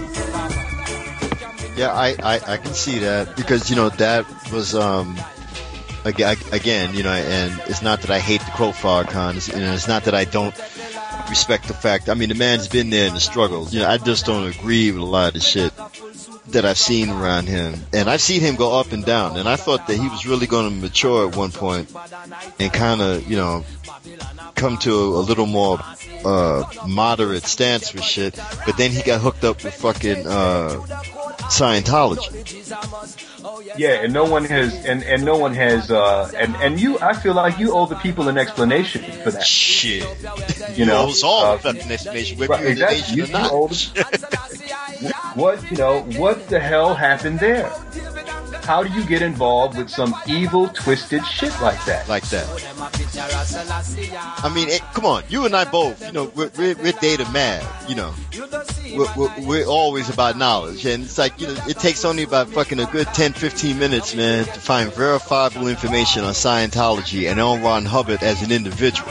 Yeah, I, I, I can see that, because you know that was um again, you know, and it's not that I hate the quote Farrakhan, it's, you know, it's not that I don't respect the fact. I mean, the man's been there in the struggle. You know, I just don't agree with a lot of the shit that I've seen around him. And I've seen him go up and down. And I thought that he was really going to mature at one point and kind of, you know, come to a, a little more uh moderate stance with shit. But then he got hooked up with fucking uh Scientology. Yeah, and no one has, and, and no one has, uh, and, and you, I feel like you owe the people an explanation for that. Shit. You know, owe us all uh, an explanation, whether right, you're exactly. the nation You, or you not. owe them- what, you know, what the hell happened there? How do you get involved with some evil, twisted shit like that? Like that. I mean, it, come on, you and I both, you know, we're, we're, we're data mad, you know. We're, we're, we're always about knowledge, and it's like, you know, it takes only about fucking a good ten, fifteen minutes, man, to find verifiable information on Scientology and L. Ron Hubbard as an individual.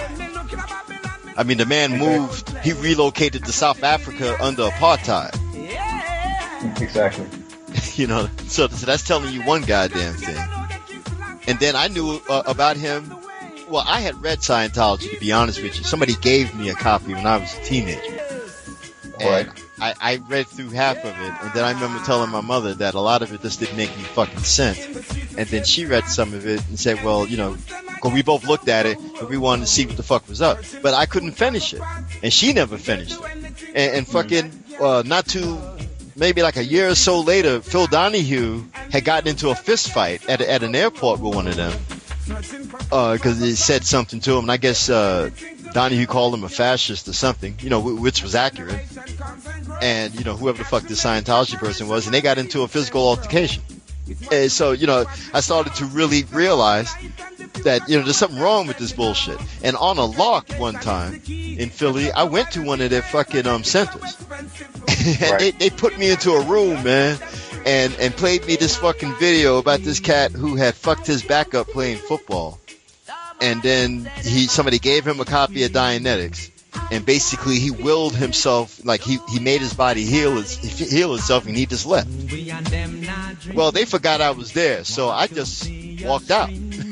I mean, the man moved, he relocated to South Africa under apartheid. Exactly. You know, so, so that's telling you one goddamn thing. And then I knew uh, about him. Well, I had read Scientology, to be honest with you. Somebody gave me a copy when I was a teenager. And I, I read through half of it, and then I remember telling my mother that a lot of it just didn't make any fucking sense. And then she read some of it and said, well, you know, because we both looked at it, and we wanted to see what the fuck was up. But I couldn't finish it. And she never finished it. And, and fucking, uh, not too... maybe like a year or so later, Phil Donahue had gotten into a fist fight at, at an airport with one of them. Because uh, he said something to him, and I guess uh, Donahue called him a fascist or something, you know, w- which was accurate. And, you know, whoever the fuck this Scientology person was, and they got into a physical altercation. And so, you know, I started to really realize that, you know, there's something wrong with this bullshit. And on a lark one time in Philly, I went to one of their fucking um centers. And right. they, they put me into a room, man, and, and played me this fucking video about this cat who had fucked his back up playing football. And then he somebody gave him a copy of Dianetics. And basically he willed himself, like he, he made his body heal his, heal itself, and he just left. Well, they forgot I was there, so I just walked out.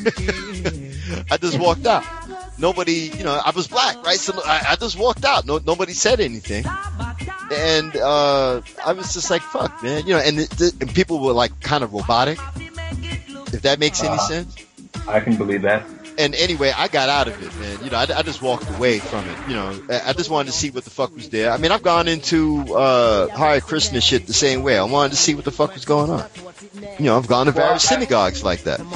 I just walked out. Nobody, you know, I was black, right? So I, I just walked out. No, nobody said anything. And uh, I was just like, fuck, man. You know, and, it, and people were like kind of robotic, if that makes any uh, sense. I can believe that. And anyway, I got out of it, man. You know, I, I just walked away from it. You know, I just wanted to see what the fuck was there. I mean, I've gone into uh, Hare Krishna shit the same way. I wanted to see what the fuck was going on. You know, I've gone to various synagogues like that.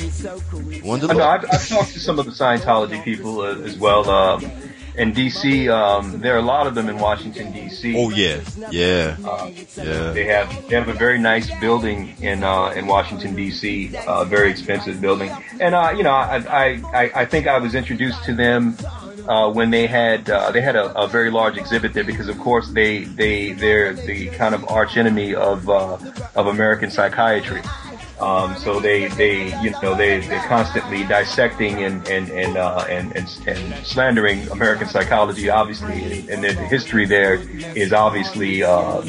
I know, I've, I've talked to some of the Scientology people uh, as well. Um, in D C, um, there are a lot of them in Washington, D C. Oh yeah, yeah, uh, yeah. They have they have a very nice building in uh, in Washington, D C. A uh, very expensive building, and uh, you know, I, I I think I was introduced to them uh, when they had uh, they had a, a very large exhibit there, because of course they they they're the kind of arch enemy of uh, of American psychiatry. Um, so they, they, you know, they, they're constantly dissecting and, and, and, uh, and, and, and slandering American psychology, obviously, and the history there is obviously, uh, uh,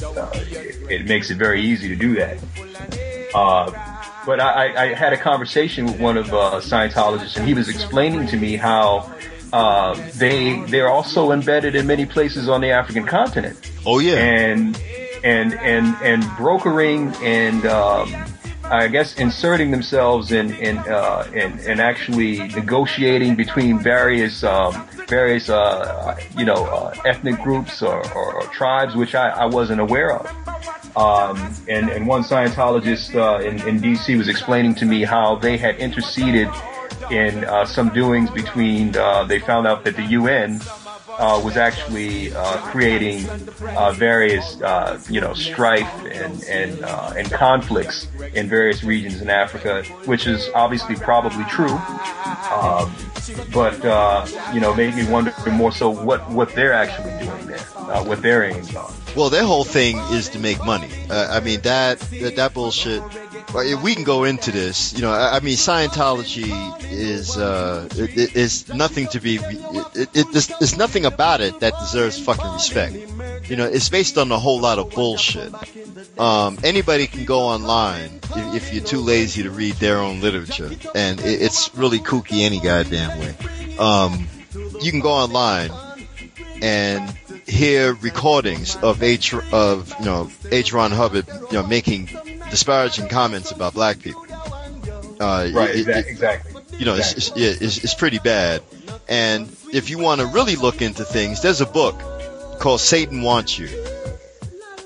it makes it very easy to do that. Uh, but I, I had a conversation with one of, uh, Scientologists, and he was explaining to me how, uh, they, they're also embedded in many places on the African continent. Oh, yeah. And, and, and, and brokering and, um, I guess inserting themselves in in uh, in, in actually negotiating between various um, various uh, you know uh, ethnic groups or, or, or tribes, which I, I wasn't aware of. Um, and and one Scientologist uh, in in D C was explaining to me how they had interceded in uh, some doings between. Uh, they found out that the U N Uh, was actually uh, creating uh, various, uh, you know, strife and and uh, and conflicts in various regions in Africa, which is obviously probably true. Um, but uh, you know, made me wonder more so what what they're actually doing there, uh, what their aims are. Well, their whole thing is to make money. Uh, I mean, that that, that bullshit. If we can go into this, you know, I, I mean, Scientology is uh, it, it, is nothing to be. It, it, there's, there's nothing about it that deserves fucking respect. You know, it's based on a whole lot of bullshit. Um, anybody can go online if, if you're too lazy to read their own literature, and it, it's really kooky any goddamn way. Um, you can go online and hear recordings of H of you know H. Ron Hubbard, you know, making disparaging comments about black people. Uh, right, it, exactly, it, exactly. You know, exactly. It's, it's, yeah, it's, it's pretty bad. And if you want to really look into things, there's a book called Satan Wants You.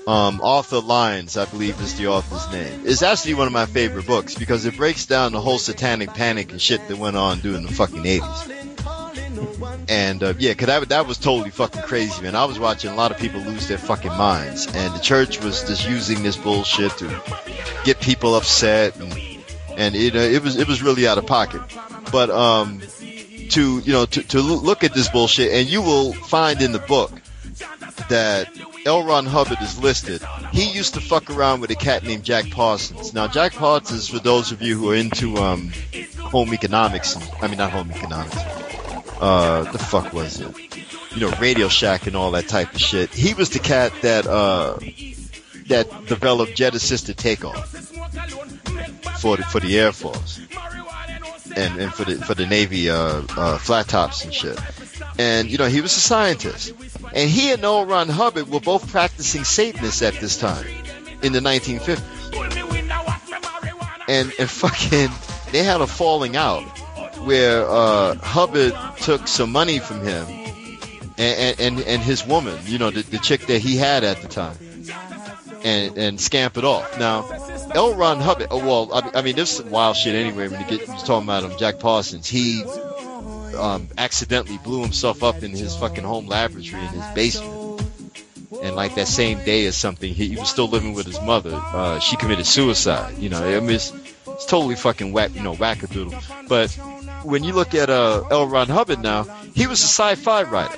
Um, Arthur Lyons, I believe is the author's name. It's actually one of my favorite books because it breaks down the whole satanic panic and shit that went on during the fucking eighties. And, uh, yeah, cause that, that was totally fucking crazy, man. I was watching a lot of people lose their fucking minds, and the church was just using this bullshit to get people upset, and, and it, uh, it was, it was really out of pocket. But, um, to, you know, to, to look at this bullshit, and you will find in the book that L. Ron Hubbard is listed. He used to fuck around with a cat named Jack Parsons. Now, Jack Parsons, for those of you who are into, um, home economics, I mean, not home economics, Uh, the fuck was it? You know, Radio Shack and all that type of shit. He was the cat that, uh, that developed jet assisted takeoff for the, for the Air Force. And, and for the, for the Navy, uh, uh, flat tops and shit. And, you know, he was a scientist. And he and L. Ron Hubbard were both practicing Satanists at this time. In the nineteen fifties. And, and fucking, they had a falling out. Where uh, Hubbard took some money from him and, and, and his woman, you know, the, the chick that he had at the time, and, and scampered off. Now, L. Ron Hubbard, oh, well, I, I mean, this is wild shit anyway when you get you talking about him, Jack Parsons. He um, accidentally blew himself up in his fucking home laboratory in his basement. And like that same day or something, he, he was still living with his mother. Uh, she committed suicide. You know, I mean, it's, it's totally fucking whack, you know, wackadoodle. But when you look at uh, L. Ron Hubbard now, he was a sci-fi writer.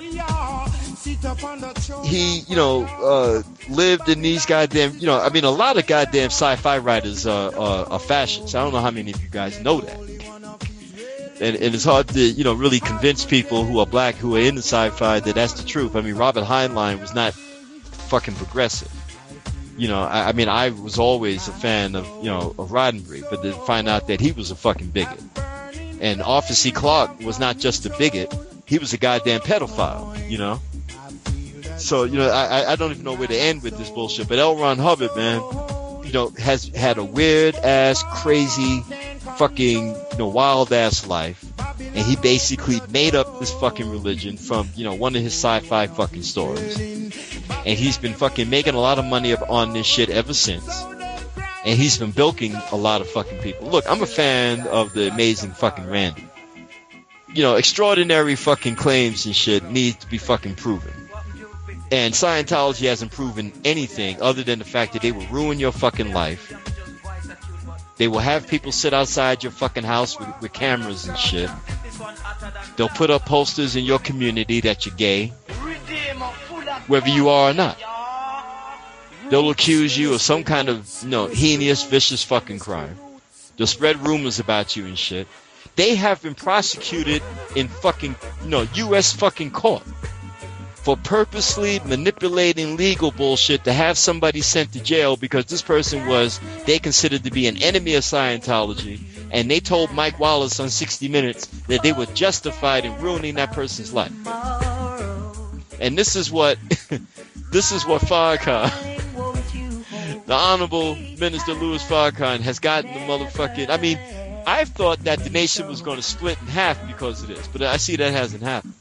He, you know, uh, lived in these goddamn, you know, I mean, a lot of goddamn sci-fi writers uh, are, are fascists. I don't know how many of you guys know that. And, and it's hard to, you know, really convince people who are black, who are into sci-fi, that that's the truth. I mean, Robert Heinlein was not fucking progressive. You know, I, I mean, I was always a fan of, you know, of Roddenberry, but to find out that he was a fucking bigot. And Arthur C. Clarke was not just a bigot, he was a goddamn pedophile, you know? So, you know, I, I don't even know where to end with this bullshit, but L. Ron Hubbard, man, you know, has had a weird-ass, crazy, fucking, you know, wild-ass life, and he basically made up this fucking religion from, you know, one of his sci-fi fucking stories. And he's been fucking making a lot of money up on this shit ever since. And he's been bilking a lot of fucking people. Look, I'm a fan of the amazing fucking Randy. You know, extraordinary fucking claims and shit need to be fucking proven. And Scientology hasn't proven anything other than the fact that they will ruin your fucking life. They will have people sit outside your fucking house with, with cameras and shit. They'll put up posters in your community that you're gay, whether you are or not. They'll accuse you of some kind of, you know, heinous, vicious fucking crime. They'll spread rumors about you and shit. They have been prosecuted in fucking, you know, U S fucking court for purposely manipulating legal bullshit to have somebody sent to jail because this person was, they considered to be an enemy of Scientology, and they told Mike Wallace on sixty minutes that they were justified in ruining that person's life. And this is what, this is what Farrakhan, the Honorable Minister Louis Farrakhan, has gotten the motherfucking, I mean, I thought that the nation was going to split in half because of this, but I see that hasn't happened.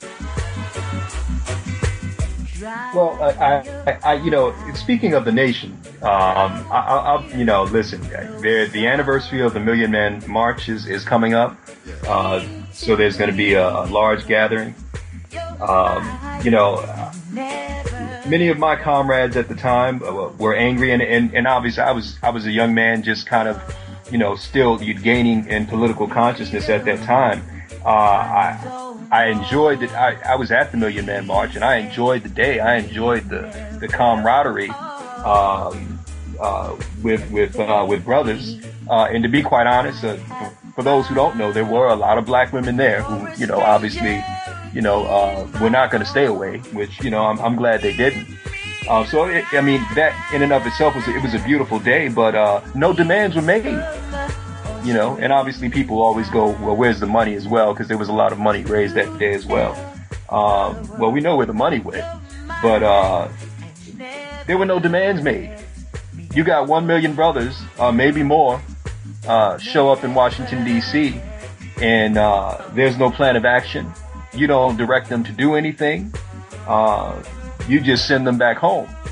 Well, I, I, I, you know, speaking of the nation, um, I, I, you know, listen, the anniversary of the Million Man March is, is coming up, uh, so there's going to be a, a large gathering. Um, you know, many of my comrades at the time were angry, and, and, and obviously I was, I was a young man, just kind of, you know, still gaining in political consciousness at that time. Uh, I, I enjoyed it. I, I was at the Million Man March, and I enjoyed the day. I enjoyed the, the camaraderie, um, uh, with, with, uh, with brothers. Uh, and to be quite honest, uh, for, for those who don't know, there were a lot of black women there who, you know, obviously, you know, uh, were not going to stay away, which, you know, I'm, I'm glad they didn't. Uh, so, it, I mean, that in and of itself was, it was a beautiful day, but, uh, no demands were made. You know, and obviously people always go, well, where's the money as well? Because there was a lot of money raised that day as well. Um, well, we know where the money went, but uh, there were no demands made. You got one million brothers, uh, maybe more, uh, show up in Washington, D C, and uh, there's no plan of action. You don't direct them to do anything. Uh, you just send them back home.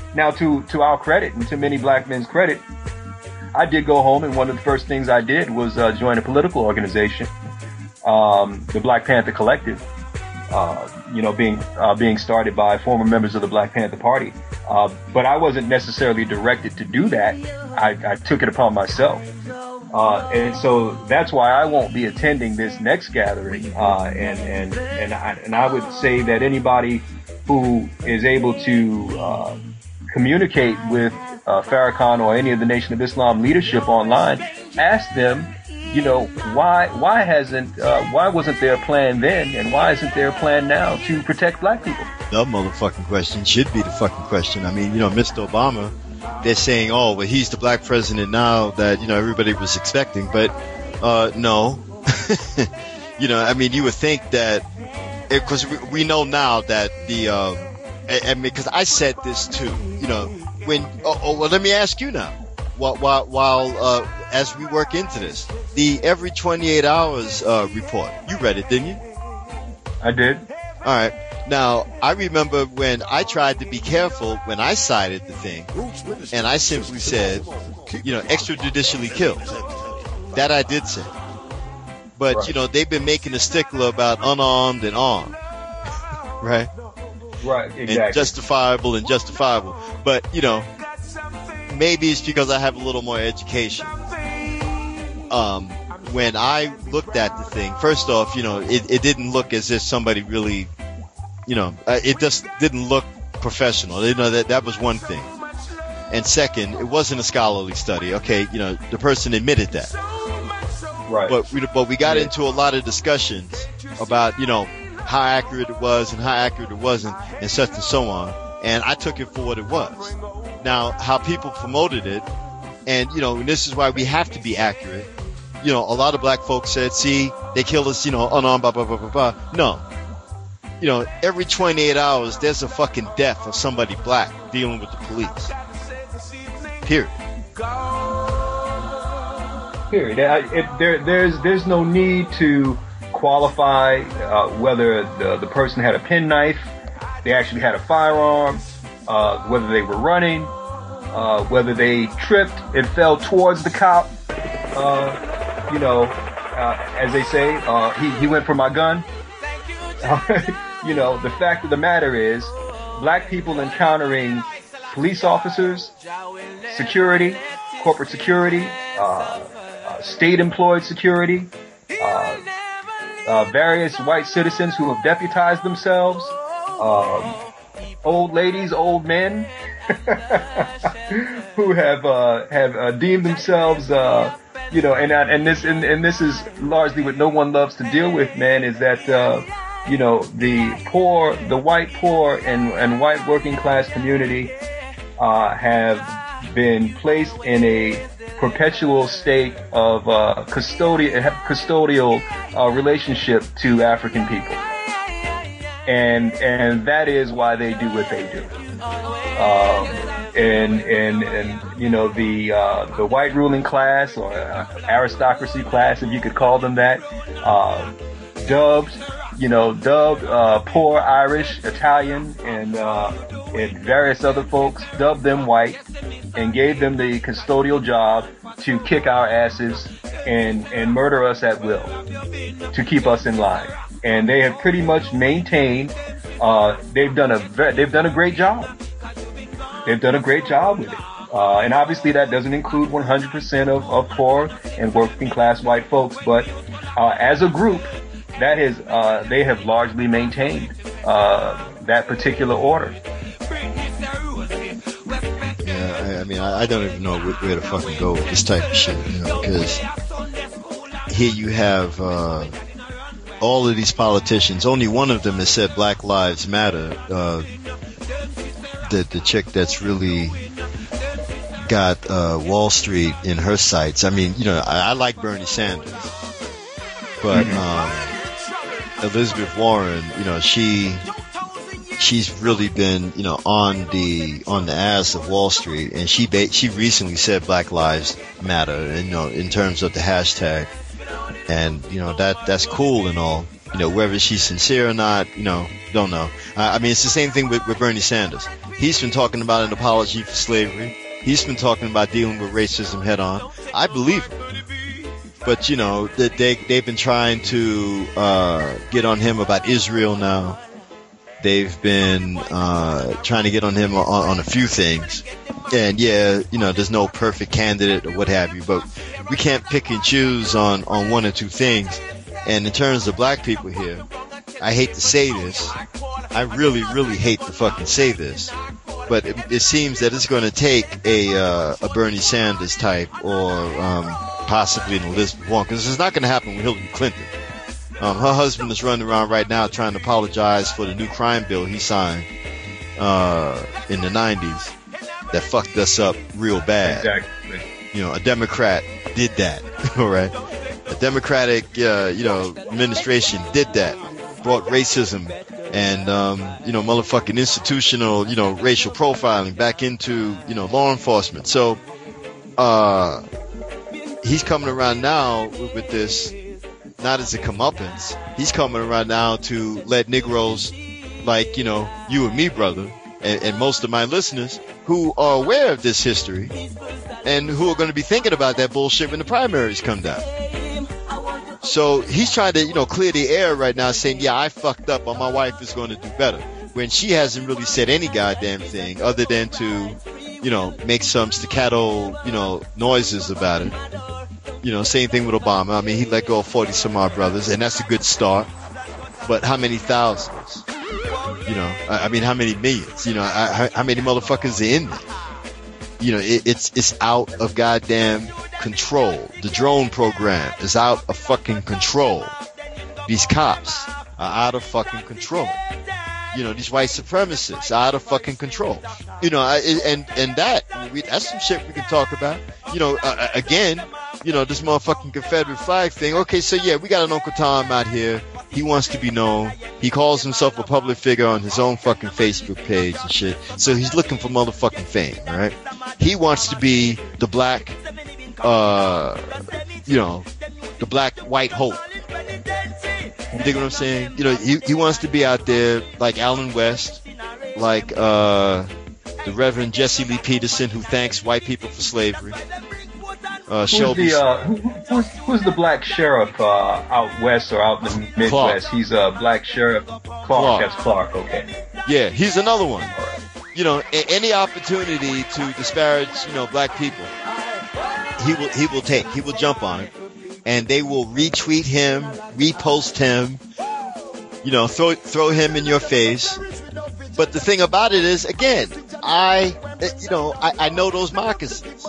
now to, to our credit and to many black men's credit, I did go home, and one of the first things I did was uh, join a political organization, um, the Black Panther Collective, uh, you know, being uh, being started by former members of the Black Panther Party. Uh, but I wasn't necessarily directed to do that. I, I took it upon myself. Uh, and so that's why I won't be attending this next gathering. Uh, and, and, and I, and I would say that anybody who is able to, uh, communicate with, uh, Farrakhan or any of the Nation of Islam leadership online, ask them, you know, why, why hasn't, uh, why wasn't there a plan then, and why isn't there a plan now to protect black people? The motherfucking question should be the fucking question. I mean, you know, Mister Obama, they're saying, oh, well, he's the black president now that, you know, everybody was expecting. But, uh, no. You know, I mean, you would think that, because we, we know now that the, uh, I, I mean, because I said this too, you know, when, oh, oh, well, let me ask you now, while, while, while uh, as we work into this, the every twenty-eight hours uh, report, you read it, didn't you? I did. All right. Now, I remember when I tried to be careful when I cited the thing, and I simply said, you know, extrajudicially killed. That I did say. But, right. You know, they've been making a stickler about unarmed and armed. Right? Right, exactly. And justifiable and justifiable. But, you know, maybe it's because I have a little more education. Um, when I looked at the thing, first off, you know, it, it didn't look as if somebody really, you know, uh, it just didn't look professional. You know, that that was one thing. And second, it wasn't a scholarly study. Okay, you know, the person admitted that. Right. But we but we got yeah. into a lot of discussions about, you know, how accurate it was and how accurate it wasn't, and such and so on. And I took it for what it was. Now, how people promoted it, and you know, and this is why we have to be accurate. You know, a lot of black folks said, "See, they killed us," you know, unarmed, blah blah blah blah blah. No. You know, every twenty-eight hours, there's a fucking death of somebody black dealing with the police. Period. Period. It, there, there's, there's no need to qualify uh, whether the, the person had a penknife, they actually had a firearm, uh, whether they were running, uh, whether they tripped and fell towards the cop. Uh, you know, uh, as they say, uh, he, he went for my gun. You know, the fact of the matter is, black people encountering police officers, security, corporate security, uh, uh, state-employed security, uh, uh, various white citizens who have deputized themselves, um, old ladies, old men, who have uh, have uh, deemed themselves, uh, you know, and and this and, and this is largely what no one loves to deal with, man, is that. Uh, You know, the poor, the white poor and, and white working class community uh, have been placed in a perpetual state of uh, custodial, custodial uh, relationship to African people. And and that is why they do what they do. Um, and, and, and, you know, the, uh, the white ruling class or uh, aristocracy class, if you could call them that, uh, dubbed, you know, dubbed uh, poor Irish, Italian, and uh, and various other folks, dubbed them white, and gave them the custodial job to kick our asses and and murder us at will, to keep us in line. And they have pretty much maintained. Uh, they've done a they've done a great job. They've done a great job with it. Uh, and obviously that doesn't include one hundred percent of, of poor and working class white folks, but uh, as a group. That is, uh, they have largely maintained uh, that particular order. Yeah, I, I mean, I, I don't even know where, where to fucking go with this type of shit, you know, because here you have uh, all of these politicians. Only one of them has said Black Lives Matter. Uh, the the chick that's really got uh, Wall Street in her sights. I mean, you know, I, I like Bernie Sanders, but. Mm-hmm. Um, Elizabeth Warren, you know, she she's really been, you know, on the on the ass of Wall Street, and she ba- she recently said Black Lives Matter, and, you know, in terms of the hashtag, and you know that that's cool and all, you know, whether she's sincere or not, you know, don't know. I, I mean, it's the same thing with, with Bernie Sanders. He's been talking about an apology for slavery. He's been talking about dealing with racism head on. I believe him. But, you know, they, they, they've been trying to uh, get on him about Israel now. They've been uh, trying to get on him on, on a few things. And, yeah, you know, there's no perfect candidate or what have you. But we can't pick and choose on, on one or two things. And in terms of black people here, I hate to say this. I really, really hate to fucking say this. But it, it seems that it's going to take a uh, a Bernie Sanders type or um, possibly an Elizabeth Warren, because it's not going to happen with Hillary Clinton. Um, her husband is running around right now trying to apologize for the new crime bill he signed uh, in the nineties that fucked us up real bad. Exactly. You know, a Democrat did that. All right, a Democratic uh, you know administration did that, brought racism and, um, you know, motherfucking institutional, you know, racial profiling back into, you know, law enforcement. So, uh, he's coming around now with, with this, not as a comeuppance. He's coming around now to let Negroes like, you know, you and me, brother, and, and most of my listeners who are aware of this history and who are going to be thinking about that bullshit when the primaries come down. So he's trying to, you know, clear the air right now saying, yeah, I fucked up, but my wife is going to do better. When she hasn't really said any goddamn thing other than to, you know, make some staccato, you know, noises about it. You know, same thing with Obama. I mean, he let go of forty some odd brothers, and that's a good start. But how many thousands? You know, I, I mean, how many millions? You know, I, how, how many motherfuckers are in there? You know, it, it's it's out of goddamn control. The drone program is out of fucking control. These cops are out of fucking control. You know, these white supremacists are out of fucking control. You know, I, and and that we, that's some shit we can talk about. You know, uh, again, you know, this motherfucking Confederate flag thing. Okay, so yeah, we got an Uncle Tom out here. He wants to be known. He calls himself a public figure on his own fucking Facebook page and shit. So he's looking for motherfucking fame, right? He wants to be the black, uh, you know, the black white hope. You dig what I'm saying? You know, he, he wants to be out there like Allen West, like uh, the Reverend Jesse Lee Peterson, who thanks white people for slavery. Uh, who's, the, uh, who, who's, who's the black sheriff uh, out west or out in the Midwest? Clark. He's a black sheriff. Clark, Clark. That's Clark, okay. Yeah, he's another one. You know, a- any opportunity to disparage, you know, black people, he will he will take. He will jump on it. And they will retweet him, repost him, you know, throw throw him in your face. But the thing about it is, again, I, you know, I, I know those moccasins.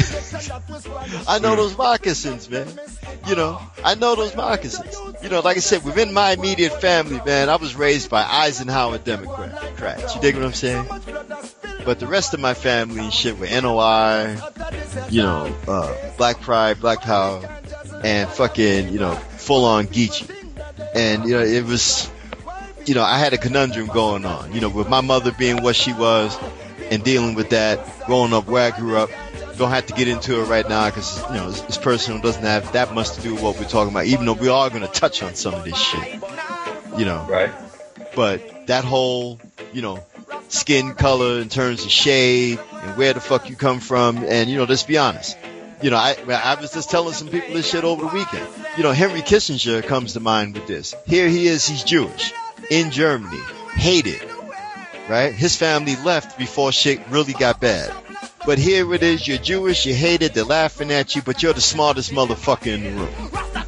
I know those moccasins, man. You know, I know those moccasins. You know, like I said, within my immediate family, man, I was raised by Eisenhower Democrats. You dig what I'm saying? But the rest of my family and shit were N O I, you know, uh, Black Pride, Black Power, and fucking, you know, full on Geechee. And, you know, it was, you know, I had a conundrum going on, you know, with my mother being what she was and dealing with that, growing up where I grew up. Don't have to get into it right now because, you know, it's, it's personal. Doesn't have that much to do with what we're talking about, even though we are going to touch on some of this shit, you know. Right. But that whole, you know, skin color in terms of shade and where the fuck you come from, and, you know, let's be honest. You know, I I was just telling some people this shit over the weekend. You know, Henry Kissinger comes to mind with this. Here he is, he's Jewish, in Germany, hated, right? His family left before shit really got bad. But here it is, you're Jewish, you're hated, they're laughing at you, but you're the smartest motherfucker in the room.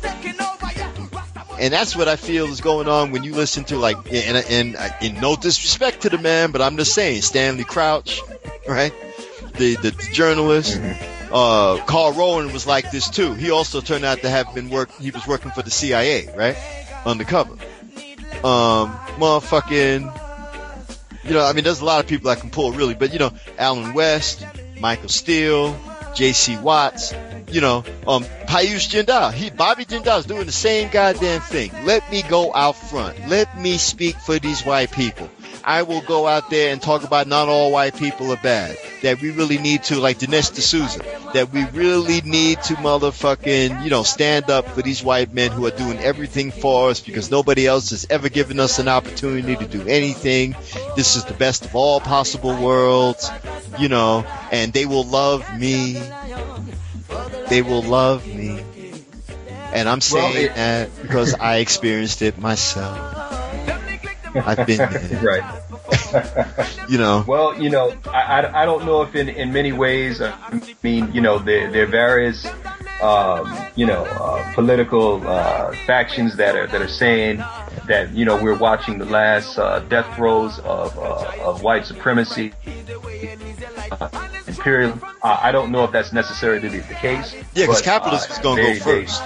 And that's what I feel is going on when you listen to, like, and, and, and in no disrespect to the man, but I'm just saying, Stanley Crouch, right? The, the, the journalist. Mm-hmm. Uh, Carl Rowan was like this too. He also turned out to have been work, he was working for the C I A, right? Undercover. Um, motherfucking, you know, I mean, there's a lot of people I can pull really, but you know, Allen West, Michael Steele, J C Watts, you know, um, Piyush Jindal, he, Bobby Jindal's doing the same goddamn thing. Let me go out front. Let me speak for these white people. I will go out there and talk about not all white people are bad. That we really need to, like Dinesh D'Souza, that we really need to motherfucking, you know, stand up for these white men who are doing everything for us because nobody else has ever given us an opportunity to do anything. This is the best of all possible worlds, you know, and they will love me. They will love me. And I'm saying well, it, that because I experienced it myself. I've been there. Right. You know. Well, you know, I, I, I don't know if in, in many ways, uh, I mean, you know, there, there are various, um, you know, uh, political uh, factions that are that are saying that, you know, we're watching the last uh, death throes of, uh, of white supremacy, uh, imperial. Uh, I don't know if that's necessarily the case. Yeah, because capitalism is going to go first.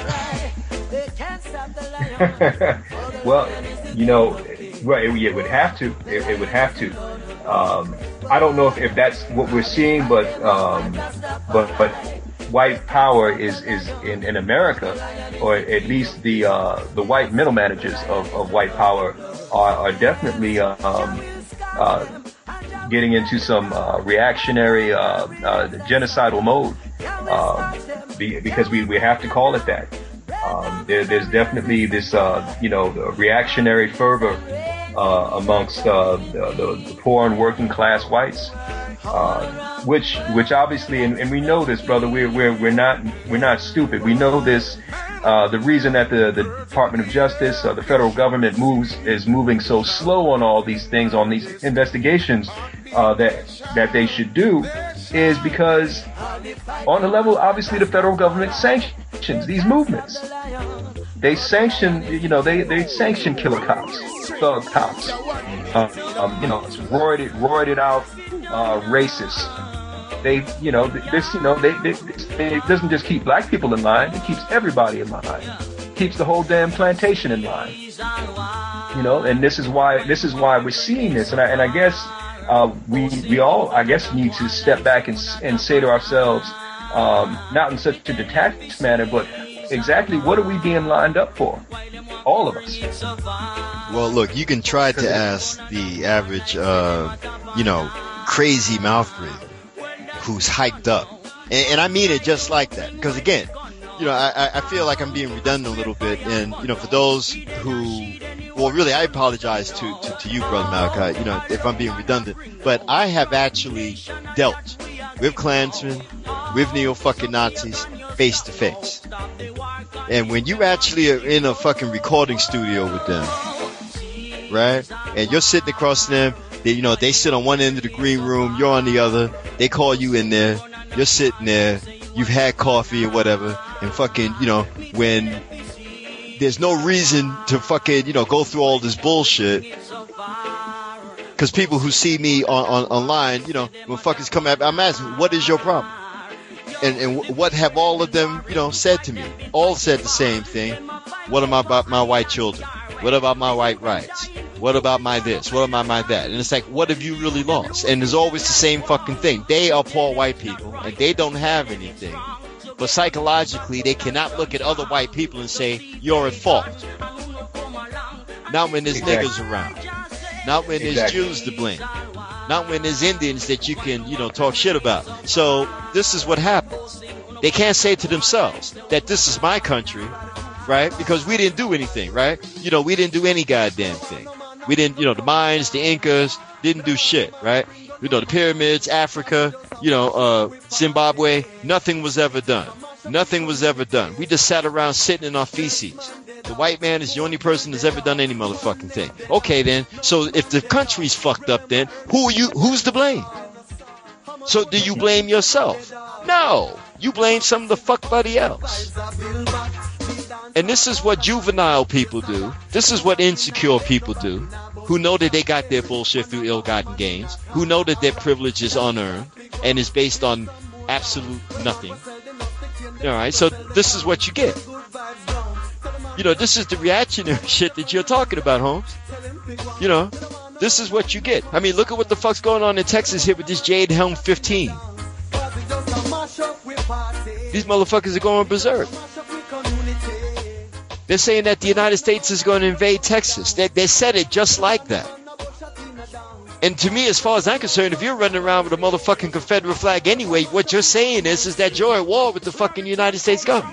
Well, you know. Well, it, it would have to. It, it would have to. Um, I don't know if, if that's what we're seeing, but um, but but white power is, is in, in America, or at least the uh, the white middle managers of, of white power are, are definitely uh, um, uh, getting into some uh, reactionary, uh, uh, genocidal mode, um, be, because we, we have to call it that. Um, there, there's definitely this, uh, you know, reactionary fervor uh, amongst uh, the, the, the poor and working class whites, uh, which, which obviously, and, and we know this, brother. We're we're we're not we're not stupid. We know this. Uh, the reason that the, the Department of Justice, uh, the federal government, moves is moving so slow on all these things, on these investigations uh, that that they should do, is because on the level, obviously, the federal government sanctions these movements. They sanction, you know, they, they sanction killer cops, thug cops, uh, um, you know, roided, roided out uh, racists. They, you know, this, you know, they, they, they, it doesn't just keep black people in line; it keeps everybody in line. It keeps the whole damn plantation in line. You know, and this is why this is why we're seeing this. And I and I guess uh, we we all, I guess, need to step back and and say to ourselves, um, not in such a detached manner, but exactly what are we being lined up for? All of us. Well, look, you can try to ask the average, uh, you know, crazy mouth breather who's hyped up. And, and I mean it just like that. Because again, you know, I, I feel like I'm being redundant a little bit. And, you know, for those who, well, really, I apologize to, to, to you, Brother Malachi, you know, if I'm being redundant. But I have actually dealt with Klansmen, with neo-fucking Nazis, face to face. And when you actually are in a fucking recording studio with them, right? And you're sitting across from them, they, you know, they sit on one end of the green room, you're on the other, they call you in there, you're sitting there, you've had coffee or whatever, and fucking, you know, when there's no reason to fucking, you know, go through all this bullshit, because people who see me on, on online, you know, when fuckers come at me, I'm asking, what is your problem? And, and what have all of them, you know, said to me? All said the same thing. What am I about my white children? What about my white rights? What about my this? What about my that? And it's like, what have you really lost? And there's always the same fucking thing. They are poor white people, and they don't have anything. But psychologically, they cannot look at other white people and say, you're at fault. Not when there's exactly. niggas around. Not when there's exactly. Jews to blame. Not when there's Indians that you can, you know, talk shit about. So this is what happens. They can't say to themselves that this is my country, right? Because we didn't do anything, right? You know, we didn't do any goddamn thing. We didn't, you know, the Mayans, the Incas didn't do shit, right? You know, the pyramids, Africa, you know, uh, Zimbabwe, nothing was ever done. Nothing was ever done. We just sat around sitting in our feces. The white man is the only person that's ever done any motherfucking thing. Okay, then. So if the country's fucked up, then who are you? Who's to blame? So do you blame yourself? No. You blame some of the fuckbuddy else. And this is what juvenile people do. This is what insecure people do, who know that they got their bullshit through ill-gotten gains, who know that their privilege is unearned and is based on absolute nothing. All right, so this is what you get. You know, this is the reactionary shit that you're talking about, Holmes. You know, this is what you get. I mean, look at what the fuck's going on in Texas here with this Jade Helm fifteen. These motherfuckers are going berserk. They're saying that the United States is going to invade Texas. They, they said it just like that. And to me, as far as I'm concerned, if you're running around with a motherfucking Confederate flag anyway, what you're saying is, is that you're at war with the fucking United States government.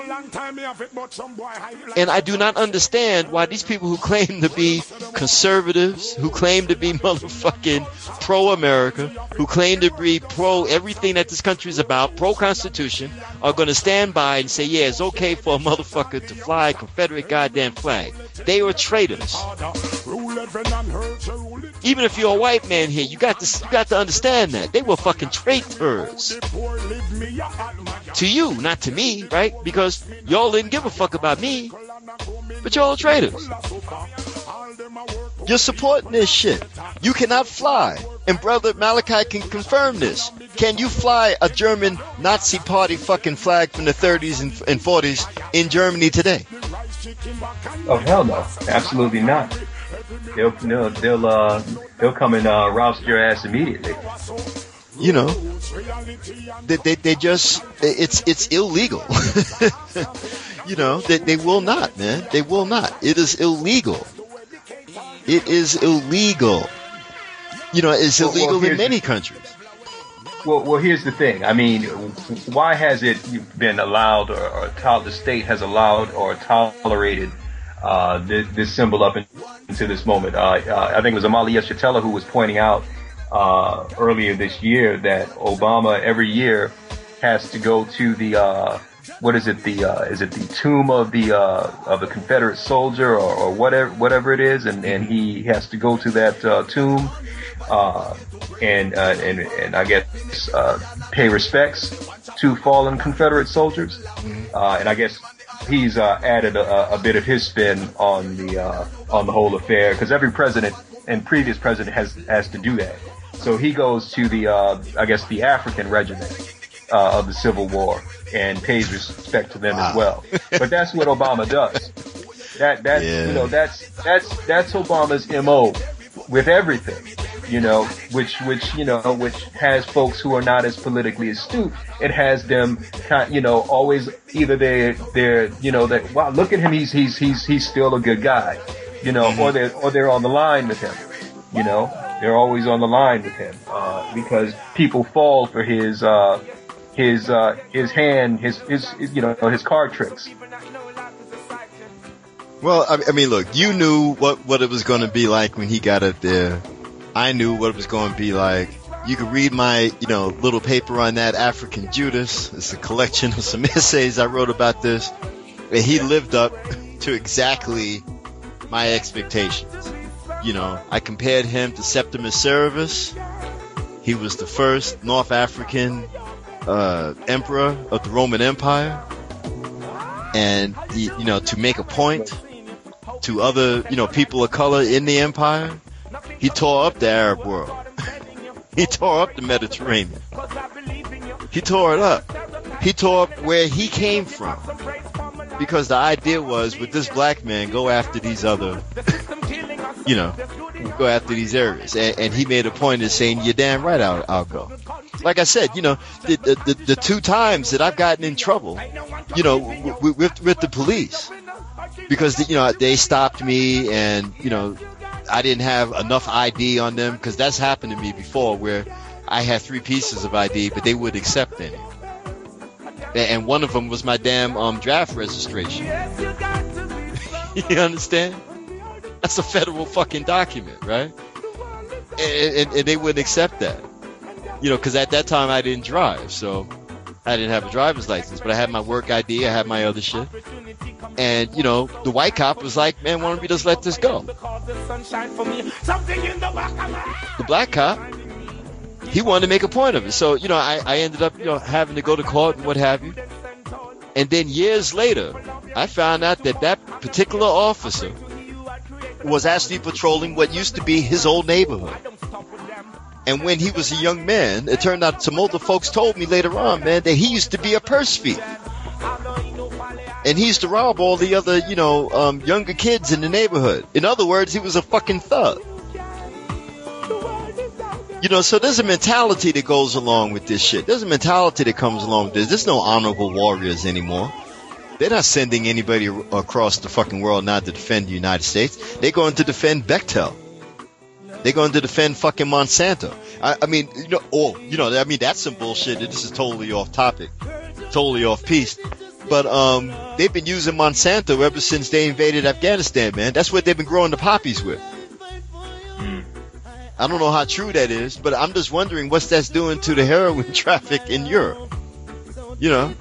And I do not understand why these people who claim to be conservatives, who claim to be motherfucking pro-America, who claim to be pro everything that this country is about, pro-Constitution, are going to stand by and say, yeah, it's okay for a motherfucker to fly a Confederate goddamn flag. They are traitors. Even if you're a white man here, you got to you got to understand that they were fucking traitors to you, not to me, right? Because y'all didn't give a fuck about me, but y'all are traitors. You're supporting this shit. You cannot fly, and brother Malachi can confirm this. Can you fly a German Nazi party fucking flag from the thirties and, and forties in Germany today? Oh hell no, absolutely not. They'll they'll they'll, uh, they'll come and uh, roust your ass immediately. You know, they they, they just it's it's illegal. You know, they they will not, man. They will not. It is illegal. It is illegal. You know, it's well, illegal well, in many countries. Well, well, here's the thing. I mean, why has it been allowed, or, or to- the state has allowed or tolerated uh, this, this symbol up in, into this moment? Uh, uh, I think it was Amalia Chatella who was pointing out uh, earlier this year that Obama every year has to go to the uh, what is it? The uh, is it the tomb of the uh, of the Confederate soldier or, or whatever whatever it is, and, and he has to go to that uh, tomb. Uh, and, uh, and, and I guess, uh, pay respects to fallen Confederate soldiers. Uh, and I guess he's, uh, added a, a bit of his spin on the, uh, on the whole affair, because every president and previous president has, has to do that. So he goes to the, uh, I guess the African regiment, uh, of the Civil War and pays respect to them wow. as well. But that's what Obama does. That, that, yeah. you know, that's, that's, that's Obama's M O with everything. You know, which, which, you know, which has folks who are not as politically astute. It has them, you know, always either they're, they're, you know, that, wow, look at him, he's, he's, he's, he's still a good guy, you know, mm-hmm. or they're, or they're on the line with him, you know, they're always on the line with him, uh, because people fall for his, uh, his, uh, his hand, his, his, you know, his card tricks. Well, I mean, look, you knew what, what it was going to be like when he got up there. I knew what it was going to be like. You could read my, you know, little paper on that, African Judas. It's a collection of some essays I wrote about this. And he lived up to exactly my expectations. You know, I compared him to Septimus Severus. He was the first North African uh, emperor of the Roman Empire. And, the, you know, to make a point to other, you know, people of color in the empire, he tore up the Arab world. He tore up the Mediterranean. He tore it up. He tore up where he came from. Because the idea was, with this black man, go after these other, you know, go after these areas. And, and he made a point of saying, you're damn right, I'll, I'll go. Like I said, you know, the, the, the, the two times that I've gotten in trouble, you know, with, with, with the police. Because, you know, they stopped me and, you know, I didn't have enough I D on them, because that's happened to me before where I had three pieces of I D, but they would accept any. And one of them was my damn um, draft registration. You understand? That's a federal fucking document, right? And, and, and they wouldn't accept that. You know, because at that time I didn't drive, so I didn't have a driver's license, but I had my work I D, I had my other shit. And, you know, the white cop was like, man, why don't we just let this go? The black cop, he wanted to make a point of it. So, you know, I, I ended up, you know, having to go to court and what have you. And then years later, I found out that that particular officer was actually patrolling what used to be his old neighborhood. And when he was a young man, it turned out some older folks told me later on, man, that he used to be a purse thief. And he used to rob all the other, you know, um, younger kids in the neighborhood. In other words, he was a fucking thug. You know, so there's a mentality that goes along with this shit. There's a mentality that comes along with this. There's no honorable warriors anymore. They're not sending anybody across the fucking world now to defend the United States. They're going to defend Bechtel. They're going to defend fucking Monsanto. I, I mean, you know, oh, you know, I mean, that's some bullshit. This is totally off topic, totally off piece. But um, they've been using Monsanto ever since they invaded Afghanistan, man. That's what they've been growing the poppies with. Mm. I don't know how true that is, but I'm just wondering what's that's doing to the heroin traffic in Europe. You know,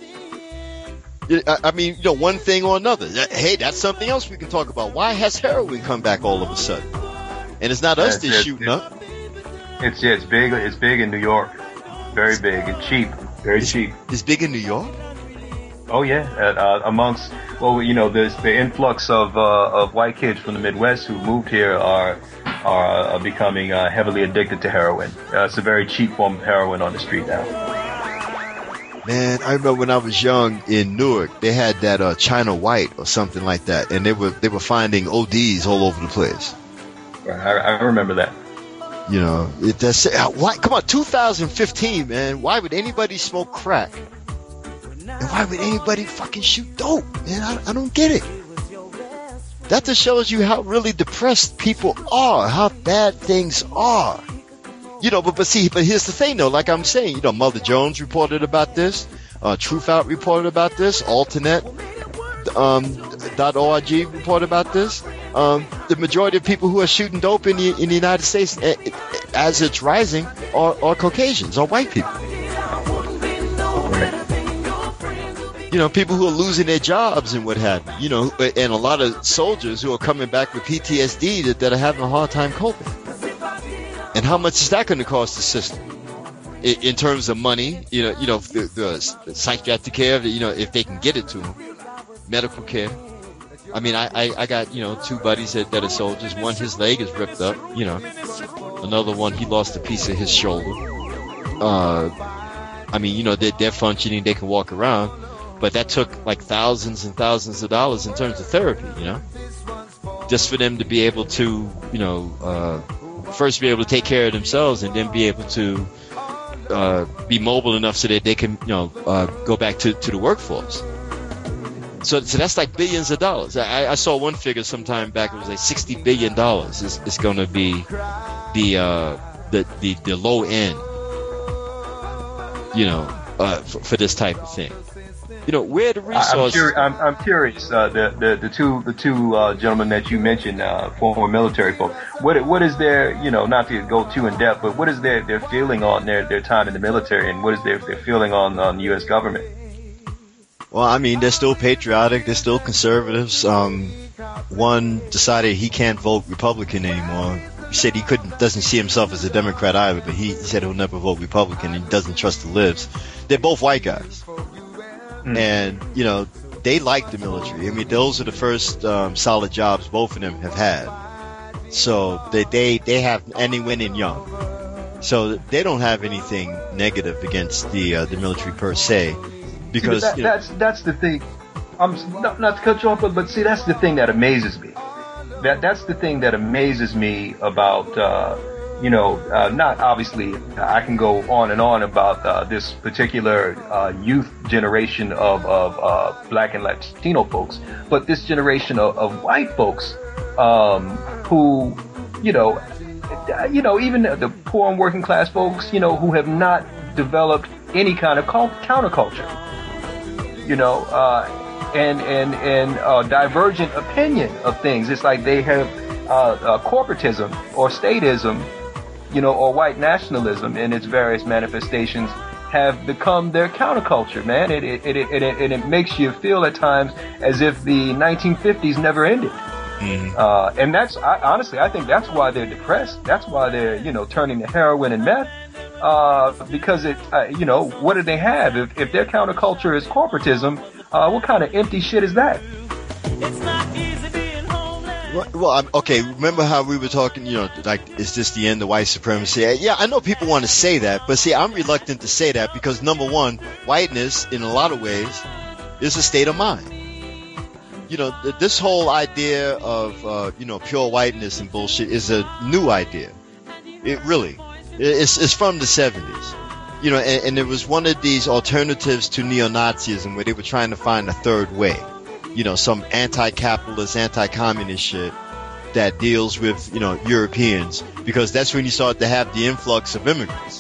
I, I mean, you know, one thing or another. Hey, that's something else we can talk about. Why has heroin come back all of a sudden? And it's not us that's shooting up. It's yeah, it's big. It's big in New York. Very big and cheap. Very it's, cheap. It's big in New York. Oh yeah, uh, amongst well, you know, there's the influx of uh, of white kids from the Midwest who moved here are are uh, becoming uh, heavily addicted to heroin. Uh, it's a very cheap form of heroin on the street now. Man, I remember when I was young in Newark, they had that uh, China White or something like that, and they were they were finding O Ds all over the place. I, I remember that. You know, it, that's why. Come on, two thousand fifteen, man. Why would anybody smoke crack? And why would anybody fucking shoot dope? Man, I, I don't get it. That just shows you how really depressed people are, how bad things are. You know, but, but see, but here's the thing though, like I'm saying, you know, Mother Jones reported about this, uh, Truth Out reported about this, Alternate, um, .org reported about this. Um, the majority of people who are shooting dope in the, in the United States, as it's rising, are, are Caucasians, are white people. You know, people who are losing their jobs and what have you, you know, and a lot of soldiers who are coming back with P T S D that, that are having a hard time coping. And how much is that going to cost the system in, in terms of money? You know, you know, the, the psychiatric care, you know, if they can get it to them, medical care. I mean, I, I, I got, you know, two buddies that, that are soldiers. One, his leg is ripped up, you know. Another one, he lost a piece of his shoulder. Uh, I mean, you know, they're, they're functioning, they can walk around. But that took like thousands and thousands of dollars in terms of therapy, you know, just for them to be able to, you know, uh, first be able to take care of themselves and then be able to uh, be mobile enough so that they can, you know, uh, go back to, to the workforce. So, so that's like billions of dollars. I, I saw one figure sometime back. It was like sixty billion dollars is, is going to be the, uh, the, the, the low end, you know, uh, for, for this type of thing. You know, where the resources... I'm, curi- I'm, I'm curious, uh, the, the, the two, the two, uh, gentlemen that you mentioned, uh, former military folks, what, what is their, you know, not to go too in depth, but what is their, their feeling on their, their time in the military, and what is their, their feeling on, on the U S government? Well, I mean, they're still patriotic, they're still conservatives. Um, one decided he can't vote Republican anymore. He said he couldn't, doesn't see himself as a Democrat either, but he, he said he'll never vote Republican and he doesn't trust the libs. They're both white guys. Mm. And, you know, they like the military. I mean, those are the first um, solid jobs both of them have had. So they, they, they have, and they went in young. So they don't have anything negative against the uh, the military per se. Because see, that, you know, that's that's the thing. I'm not, not to cut you off, but, but see, that's the thing that amazes me. That that's the thing that amazes me about. Uh, You know, uh, not obviously, I can go on and on about uh, this particular uh, youth generation of, of uh, black and Latino folks, but this generation of, of white folks um, who, you know, you know, even the poor and working class folks, you know, who have not developed any kind of cult- counterculture, you know, uh, and and and uh, divergent opinion of things. It's like they have uh, uh, corporatism or statism, you know, or white nationalism in its various manifestations have become their counterculture, man. It it it it, it, it makes you feel at times as if the nineteen fifties never ended. Mm-hmm. Uh, and that's, I, honestly, I think that's why they're depressed. That's why they're, you know, turning to heroin and meth. Uh, because it, uh, you know, what do they have? If, if their counterculture is corporatism, uh, what kind of empty shit is that? It's not easy being homeless. Well, I'm, okay, remember how we were talking, you know, like, is this the end of white supremacy? Yeah, I know people want to say that, but see, I'm reluctant to say that because, number one, whiteness, in a lot of ways, is a state of mind. You know, this whole idea of, uh, you know, pure whiteness and bullshit is a new idea. It really, it's, it's from the seventies. You know, and, and it was one of these alternatives to neo-Nazism where they were trying to find a third way. You know, some anti-capitalist, anti-communist shit. that deals with, you know, Europeans, because that's when you start to have the influx of immigrants.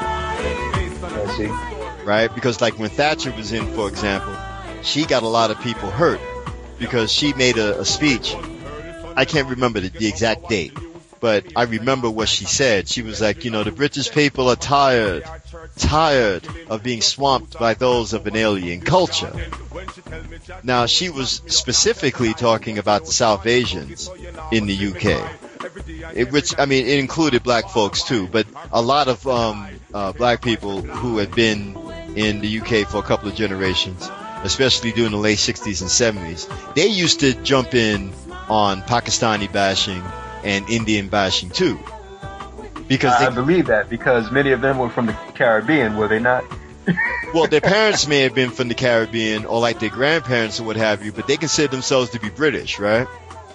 I see. Right? Because like when Thatcher was in, for example, she got a lot of people hurt because she made a, a speech. I can't remember the, the exact date, but I remember what she said. She was like, you know, the British people are tired, tired of being swamped by those of an alien culture. Now, she was specifically talking about the South Asians in the U K, it, which, I mean, it included black folks too, but a lot of um, uh, black people who had been in the U K for a couple of generations, especially during the late sixties and seventies, they used to jump in on Pakistani bashing and Indian bashing too. Because I, they, I believe that, because many of them were from the Caribbean, were they not? Well, their parents may have been from the Caribbean, or like their grandparents or what have you, but they consider themselves to be British, right?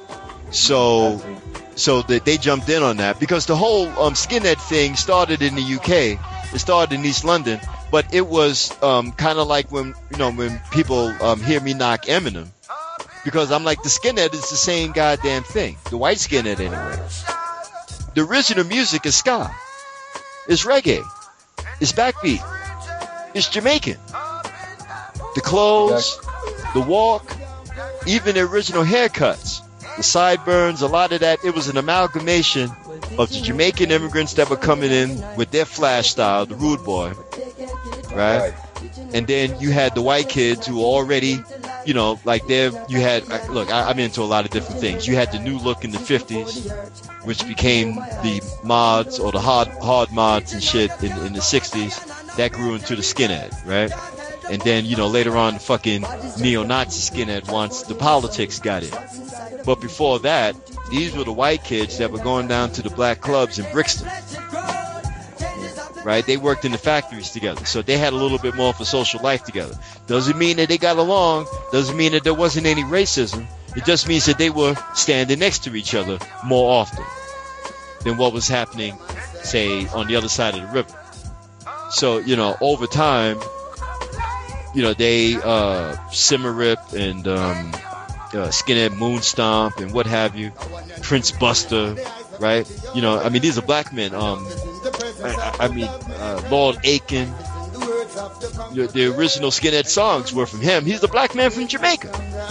So, so that they jumped in on that, because the whole um, skinhead thing started in the U K. It started in East London, but it was um, kind of like when, you know, when people um, hear me knock Eminem, because I'm like, the skinhead is the same goddamn thing. The white skinhead anyway. The original music is ska. It's reggae. It's backbeat. It's Jamaican. The clothes, the walk, even the original haircuts, the sideburns, a lot of that, it was an amalgamation of the Jamaican immigrants that were coming in with their flash style, the rude boy, right? And then you had the white kids who already, you know, like they're, you had, look, I, I'm into a lot of different things. You had the new look in the fifties, which became the mods or the hard hard mods and shit in, in the sixties. That grew into the skinhead, right? And then, you know, later on, the fucking neo-Nazi skinhead once the politics got in. But before that, these were the white kids that were going down to the black clubs in Brixton. Right? They worked in the factories together. So they had a little bit more of a social life together. Doesn't mean that they got along. Doesn't mean that there wasn't any racism. It just means that they were standing next to each other more often than what was happening, say, on the other side of the river. So, you know, over time, you know, they, uh, Simmerip and, um, uh, Skinhead Moonstomp and what have you, Prince Buster, right? You know, I mean, these are black men. Um, I, I mean, uh, Lord Aiken, the, the original Skinhead songs were from him. He's the black man from Jamaica.